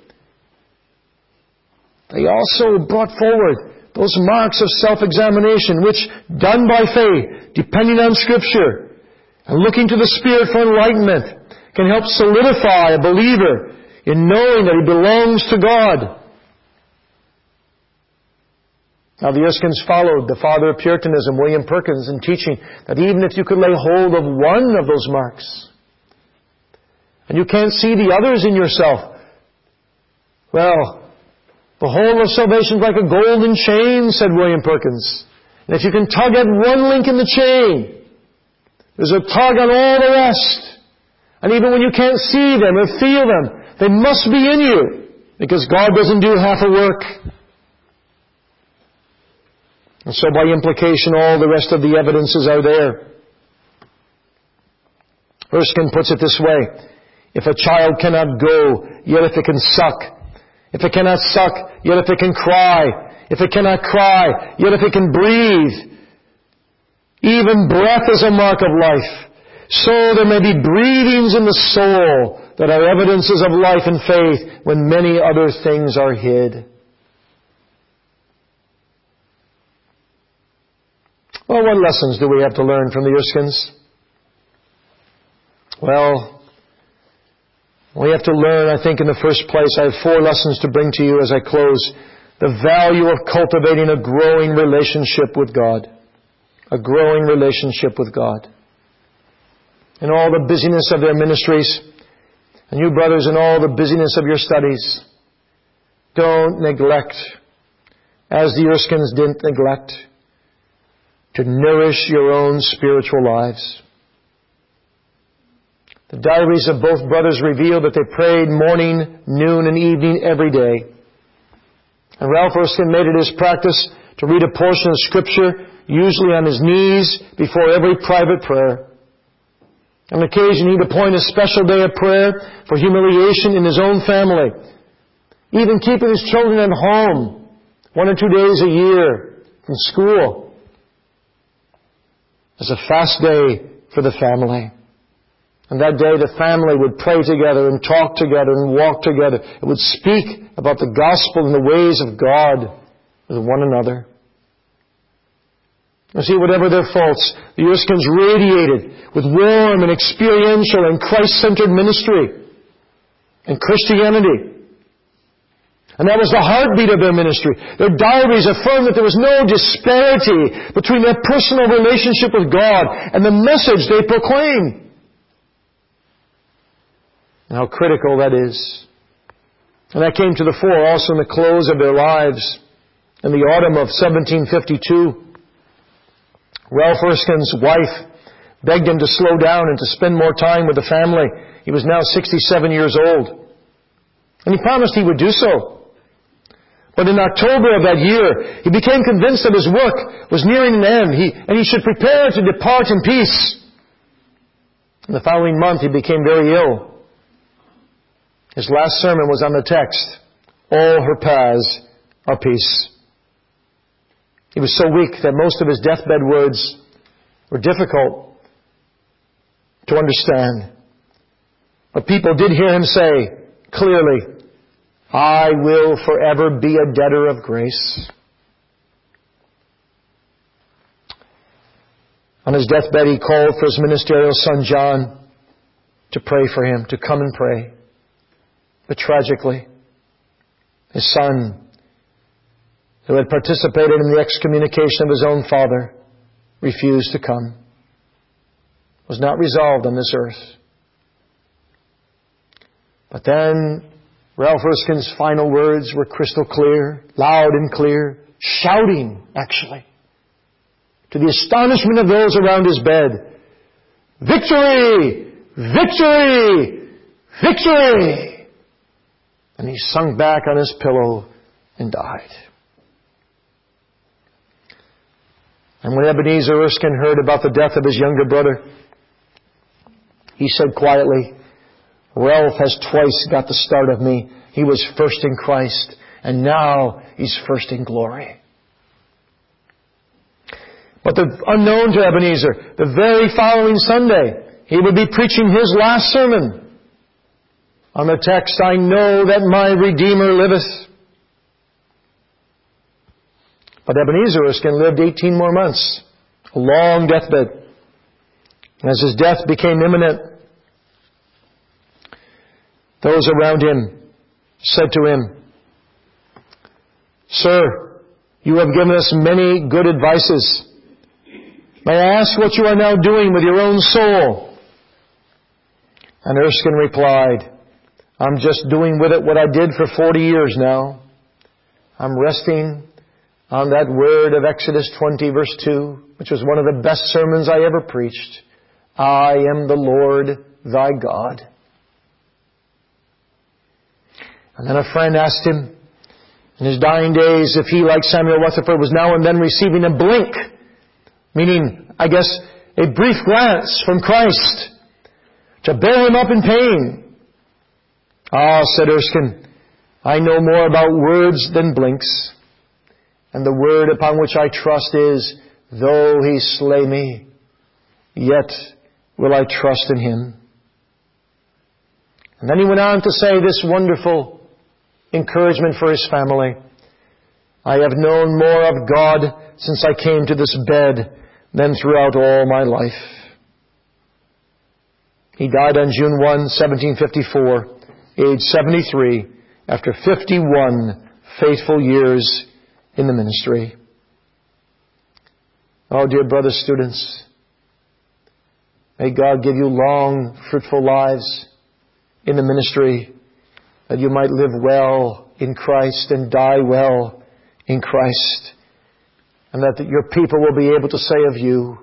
S1: They also brought forward those marks of self-examination, which, done by faith, depending on Scripture, and looking to the Spirit for enlightenment, can help solidify a believer in knowing that he belongs to God. Now, the Erskines followed the father of Puritanism, William Perkins, in teaching that even if you could lay hold of one of those marks, and you can't see the others in yourself, well, the whole of salvation is like a golden chain, said William Perkins. And if you can tug at one link in the chain, there's a tug on all the rest. And even when you can't see them or feel them, they must be in you, because God doesn't do half a work. And so by implication, all the rest of the evidences are there. Erskine puts it this way: if a child cannot go, yet if it can suck. If it cannot suck, yet if it can cry. If it cannot cry, yet if it can breathe. Even breath is a mark of life. So there may be breathings in the soul that are evidences of life and faith when many other things are hid. Well, what lessons do we have to learn from the Erskines? Well, we have to learn, I think, in the first place, I have 4 lessons to bring to you as I close. The value of cultivating a growing relationship with God. A growing relationship with God. In all the busyness of their ministries, and you brothers, in all the busyness of your studies, don't neglect, as the Erskines didn't neglect, to nourish your own spiritual lives. The diaries of both brothers reveal that they prayed morning, noon, and evening every day. And Ralph Erskine made it his practice to read a portion of Scripture, usually on his knees, before every private prayer. On occasion, he'd appoint a special day of prayer for humiliation in his own family, even keeping his children at home 1 or 2 days a year from school as a fast day for the family. And that day the family would pray together and talk together and walk together. It would speak about the gospel and the ways of God with one another. You see, whatever their faults, the Erskines radiated with warm and experiential and Christ-centered ministry and Christianity. And that was the heartbeat of their ministry. Their diaries affirm that there was no disparity between their personal relationship with God and the message they proclaimed. And how critical that is. And that came to the fore also in the close of their lives. In the autumn of 1752, Ralph Erskine's wife begged him to slow down and to spend more time with the family. He was now 67 years old. And he promised he would do so. But in October of that year, he became convinced that his work was nearing an end, and he should prepare to depart in peace. In the following month, he became very ill. His last sermon was on the text, "All her paths are peace." He was so weak that most of his deathbed words were difficult to understand. But people did hear him say clearly, "I will forever be a debtor of grace." On his deathbed, he called for his ministerial son John to pray for him, to come and pray. But tragically, his son, who had participated in the excommunication of his own father, refused to come, was not resolved on this earth. But then Ralph Erskine's final words were crystal clear, loud and clear, shouting, actually, to the astonishment of those around his bed, "Victory! Victory! Victory!" And he sunk back on his pillow and died. And when Ebenezer Erskine heard about the death of his younger brother, he said quietly, Ralph has twice got the start of me. He was first in Christ, and now he's first in glory. But the unknown to Ebenezer, the very following Sunday, he would be preaching his last sermon on the text, I know that my Redeemer liveth. But Ebenezer Erskine lived 18 more months, a long deathbed. As his death became imminent, those around him said to him, Sir, you have given us many good advices. May I ask what you are now doing with your own soul? And Erskine replied, I'm just doing with it what I did for 40 years now. I'm resting on that word of Exodus 20 verse 2, which was one of the best sermons I ever preached. I am the Lord thy God. And then a friend asked him in his dying days if he, like Samuel Rutherford, was now and then receiving a blink, meaning, I guess, a brief glance from Christ to bear him up in pain. Ah, said Erskine, I know more about words than blinks. And the word upon which I trust is, though he slay me, yet will I trust in him. And then he went on to say this wonderful encouragement for his family. I have known more of God since I came to this bed than throughout all my life. He died on June 1, 1754, age 73, after 51 faithful years in the ministry. Oh, dear brothers, students, may God give you long, fruitful lives in the ministry, that you might live well in Christ and die well in Christ, and that your people will be able to say of you,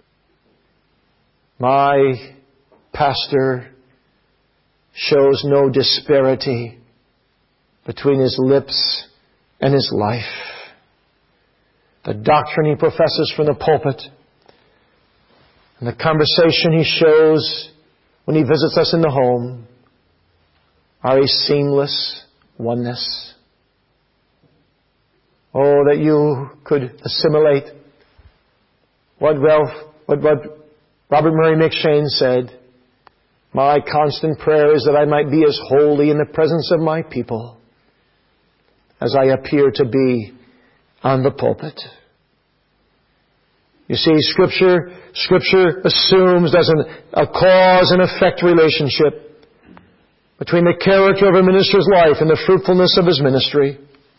S1: my pastor shows no disparity between his lips and his life. The doctrine he professes from the pulpit and the conversation he shows when he visits us in the home are a seamless oneness. Oh, that you could assimilate what Robert Murray McCheyne said. My constant prayer is that I might be as holy in the presence of my people as I appear to be on the pulpit. You see, Scripture assumes there's a cause and effect relationship between the character of a minister's life and the fruitfulness of his ministry.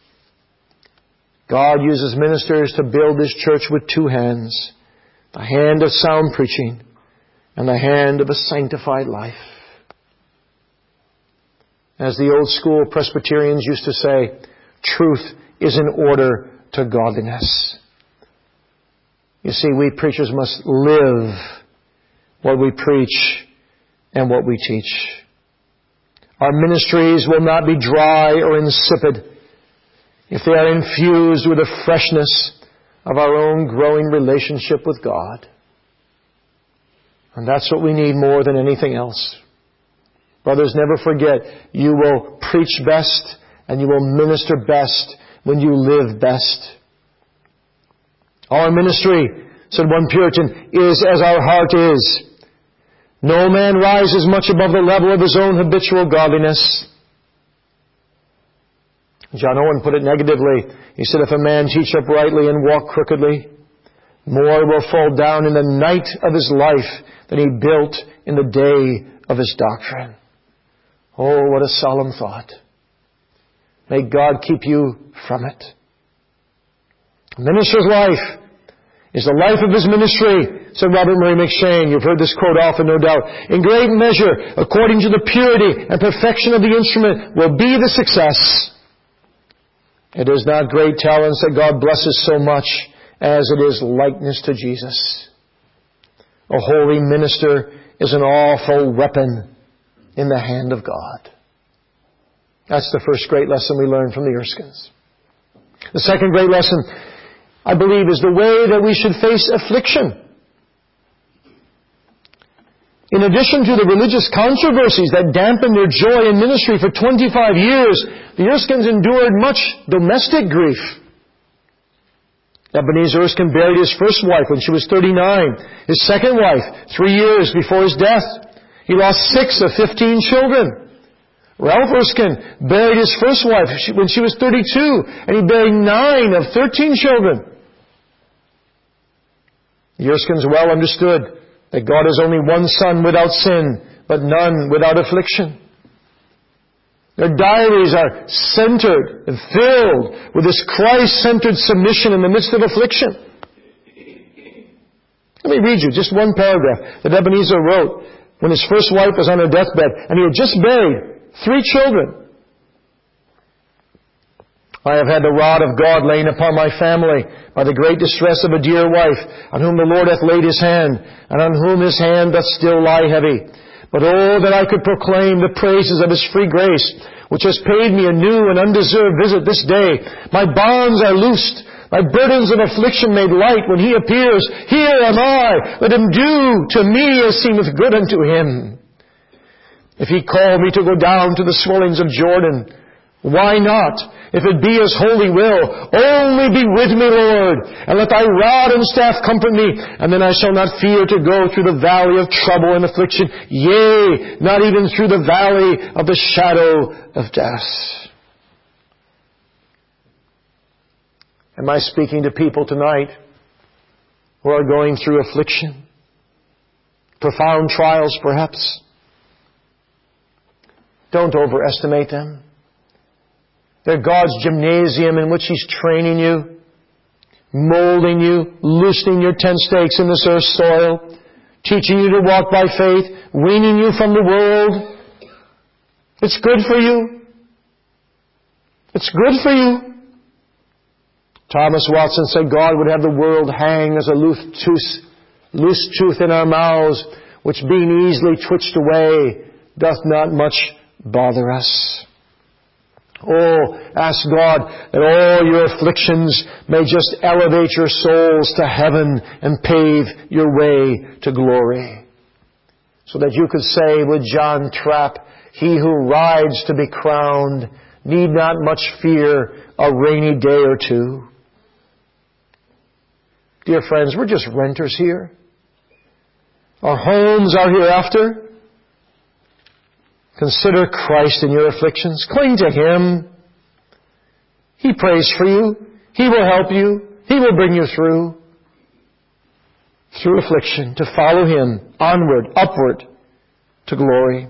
S1: God uses ministers to build His church with two hands, the hand of sound preaching and the hand of a sanctified life. As the old school Presbyterians used to say, truth is in order to godliness. You see, we preachers must live what we preach and what we teach. Our ministries will not be dry or insipid if they are infused with the freshness of our own growing relationship with God. And that's what we need more than anything else. Brothers, never forget, you will preach best and you will minister best when you live best. Our ministry, said one Puritan, is as our heart is. No man rises much above the level of his own habitual godliness. John Owen put it negatively. He said, if a man teach uprightly and walk crookedly, more will fall down in the night of his life than he built in the day of his doctrine. Oh, what a solemn thought. May God keep you from it. A minister's life is the life of his ministry, said Robert Murray McCheyne. You've heard this quote often, no doubt. In great measure, according to the purity and perfection of the instrument, will be the success. It is not great talents that God blesses so much as it is likeness to Jesus. A holy minister is an awful weapon in the hand of God. That's the first great lesson we learned from the Erskines. The second great lesson, I believe, is the way that we should face affliction. In addition to the religious controversies that dampened their joy in ministry for 25 years, the Erskines endured much domestic grief. Ebenezer Erskine buried his first wife when she was 39. His second wife, 3 years before his death. He lost 6 of 15 children. Ralph Erskine buried his first wife when she was 32, and he buried 9 of 13 children. The Erskines well understood that God has only one Son without sin, but none without affliction. Their diaries are centered and filled with this Christ-centered submission in the midst of affliction. Let me read you just one paragraph that Ebenezer wrote when his first wife was on her deathbed, and he had just buried 3 children. I have had the rod of God laid upon my family by the great distress of a dear wife, on whom the Lord hath laid His hand, and on whom His hand doth still lie heavy. But oh, that I could proclaim the praises of His free grace, which has paid me a new and undeserved visit this day. My bonds are loosed, my burdens of affliction made light when He appears. Here am I, let Him do to me as seemeth good unto Him. If He call me to go down to the swellings of Jordan, why not? If it be His holy will, only be with me, Lord, and let Thy rod and staff comfort me, and then I shall not fear to go through the valley of trouble and affliction, yea, not even through the valley of the shadow of death. Am I speaking to people tonight who are going through affliction? Profound trials, perhaps? Don't overestimate them. They're God's gymnasium in which He's training you, molding you, loosening your tent stakes in this earth's soil, teaching you to walk by faith, weaning you from the world. It's good for you. It's good for you. Thomas Watson said God would have the world hang as a loose tooth in our mouths, which being easily twitched away, doth not much bother us. Oh, ask God that all your afflictions may just elevate your souls to heaven and pave your way to glory. So that you could say with John Trapp, he who rides to be crowned need not much fear a rainy day or two. Dear friends, we're just renters here. Our homes are hereafter. Consider Christ in your afflictions. Cling to Him. He prays for you. He will help you. He will bring you through affliction, to follow Him onward, upward, to glory.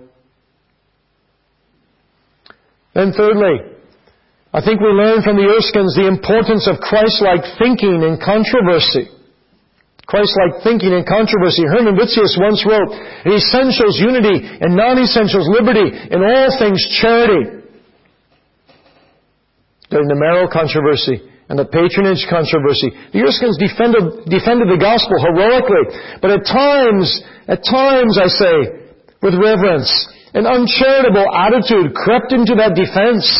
S1: And thirdly, I think we learn from the Erskines the importance of Christ-like thinking in controversy. Christ-like thinking and controversy. Herman Witsius once wrote, in essentials unity, in non-essentials liberty, in all things charity. During the Merrill controversy and the patronage controversy, the Erskines defended the gospel heroically, but at times, I say, with reverence, an uncharitable attitude crept into that defense.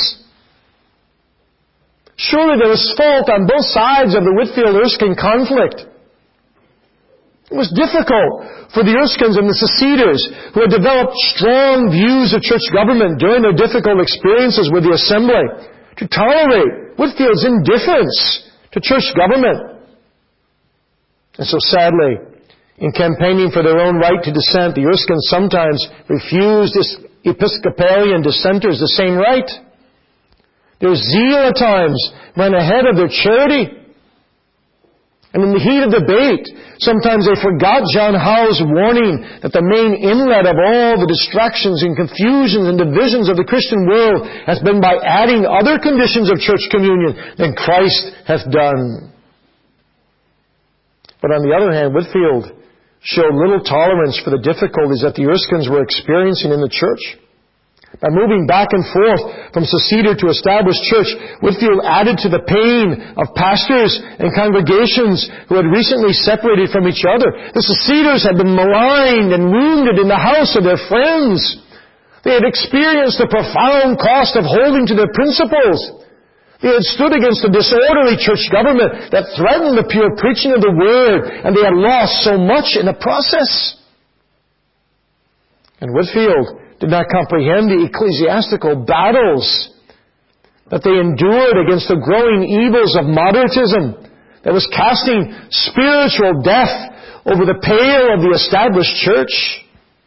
S1: Surely there was fault on both sides of the Whitefield-Erskine conflict. It was difficult for the Erskines and the Seceders, who had developed strong views of church government during their difficult experiences with the assembly, to tolerate Whitefield's indifference to church government. And so sadly, in campaigning for their own right to dissent, the Erskines sometimes refused Episcopalian dissenters the same right. Their zeal at times ran ahead of their charity. And in the heat of debate, sometimes they forgot John Howe's warning that the main inlet of all the distractions and confusions and divisions of the Christian world has been by adding other conditions of church communion than Christ hath done. But on the other hand, Whitefield showed little tolerance for the difficulties that the Erskines were experiencing in the church. By moving back and forth from Seceder to established church, Whitefield added to the pain of pastors and congregations who had recently separated from each other. The Seceders had been maligned and wounded in the house of their friends. They had experienced the profound cost of holding to their principles. They had stood against a disorderly church government that threatened the pure preaching of the Word, and they had lost so much in the process. And Whitefield did not comprehend the ecclesiastical battles that they endured against the growing evils of moderatism that was casting spiritual death over the pale of the established church.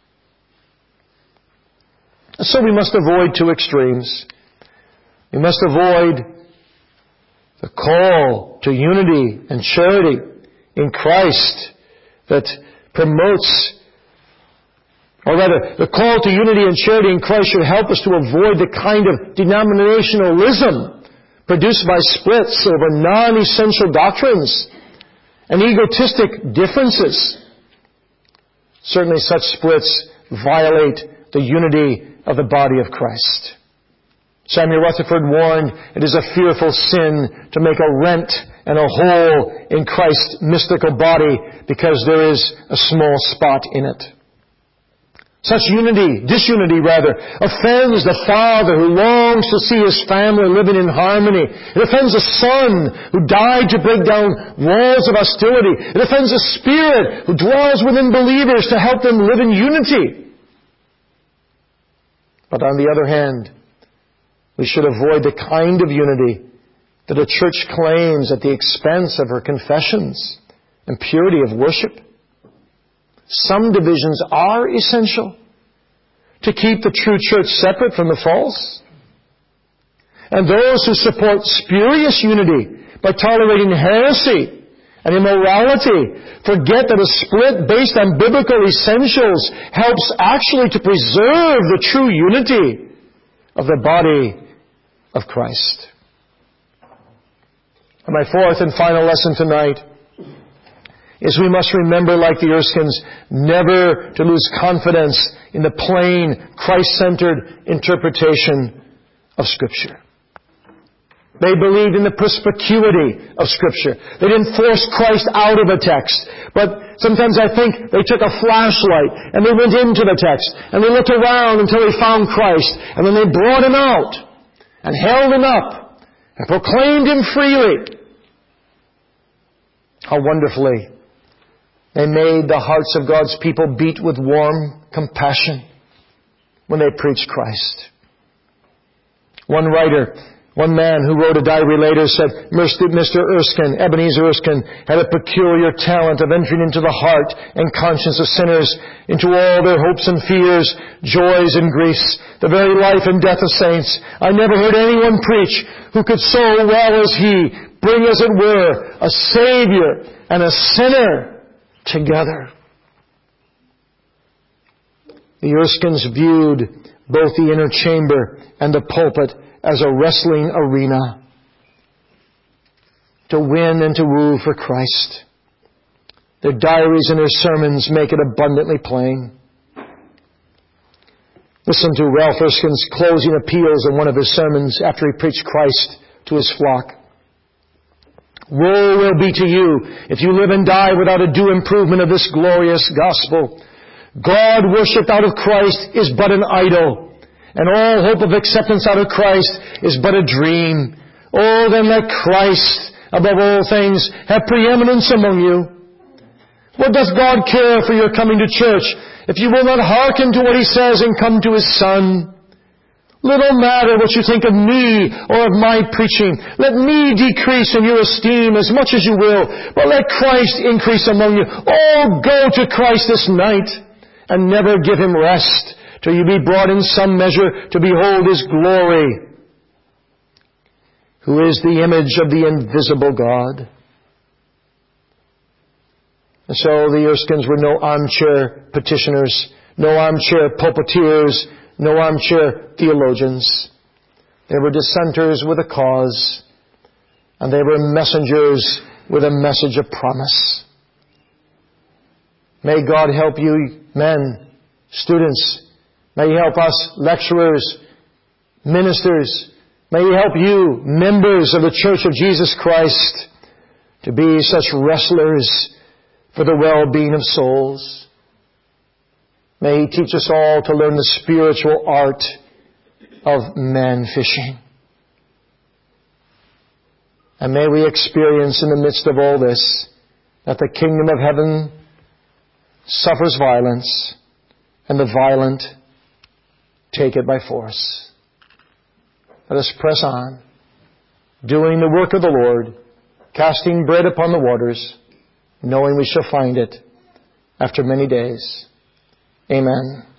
S1: So we must avoid two extremes. We must avoid the call to unity and charity in Christ that promotes, or rather, the call to unity and charity in Christ should help us to avoid the kind of denominationalism produced by splits over non-essential doctrines and egotistic differences. Certainly such splits violate the unity of the body of Christ. Samuel Rutherford warned, it is a fearful sin to make a rent and a hole in Christ's mystical body because there is a small spot in it. Such disunity rather, offends the father who longs to see his family living in harmony. It offends the son who died to break down walls of hostility. It offends the Spirit who dwells within believers to help them live in unity. But on the other hand, we should avoid the kind of unity that a church claims at the expense of her confessions and purity of worship. Some divisions are essential to keep the true church separate from the false. And those who support spurious unity by tolerating heresy and immorality forget that a split based on biblical essentials helps actually to preserve the true unity of the body of Christ. And my fourth and final lesson tonight is we must remember, like the Erskines, never to lose confidence in the plain, Christ-centered interpretation of Scripture. They believed in the perspicuity of Scripture. They didn't force Christ out of a text. But sometimes I think they took a flashlight and they went into the text and they looked around until they found Christ. And then they brought Him out and held Him up and proclaimed Him freely. How wonderfully they made the hearts of God's people beat with warm compassion when they preached Christ. One man who wrote a diary later said, Mr. Erskine, Ebenezer Erskine, had a peculiar talent of entering into the heart and conscience of sinners, into all their hopes and fears, joys and griefs, the very life and death of saints. I never heard anyone preach who could so well as he bring, as it were, a Savior and a sinner together. The Erskines viewed both the inner chamber and the pulpit as a wrestling arena to win and to woo for Christ. Their diaries and their sermons make it abundantly plain. Listen to Ralph Erskine's closing appeals in one of his sermons after he preached Christ to his flock. Woe will be to you if you live and die without a due improvement of this glorious gospel. God worshipped out of Christ is but an idol, and all hope of acceptance out of Christ is but a dream. Oh, then let Christ, above all things, have preeminence among you. What doth God care for your coming to church if you will not hearken to what He says and come to His Son? Little matter what you think of me or of my preaching. Let me decrease in your esteem as much as you will, but let Christ increase among you. Oh, go to Christ this night and never give Him rest till you be brought in some measure to behold His glory, who is the image of the invisible God. And so the Erskines were no armchair petitioners, no armchair pulpiteers, no armchair theologians. They were dissenters with a cause, and they were messengers with a message of promise. May God help you, men, students. May He help us, lecturers, ministers. May He help you, members of the Church of Jesus Christ, to be such wrestlers for the well-being of souls. May He teach us all to learn the spiritual art of man fishing. And may we experience in the midst of all this that the kingdom of heaven suffers violence, and the violent take it by force. Let us press on, doing the work of the Lord, casting bread upon the waters, knowing we shall find it after many days. Amen.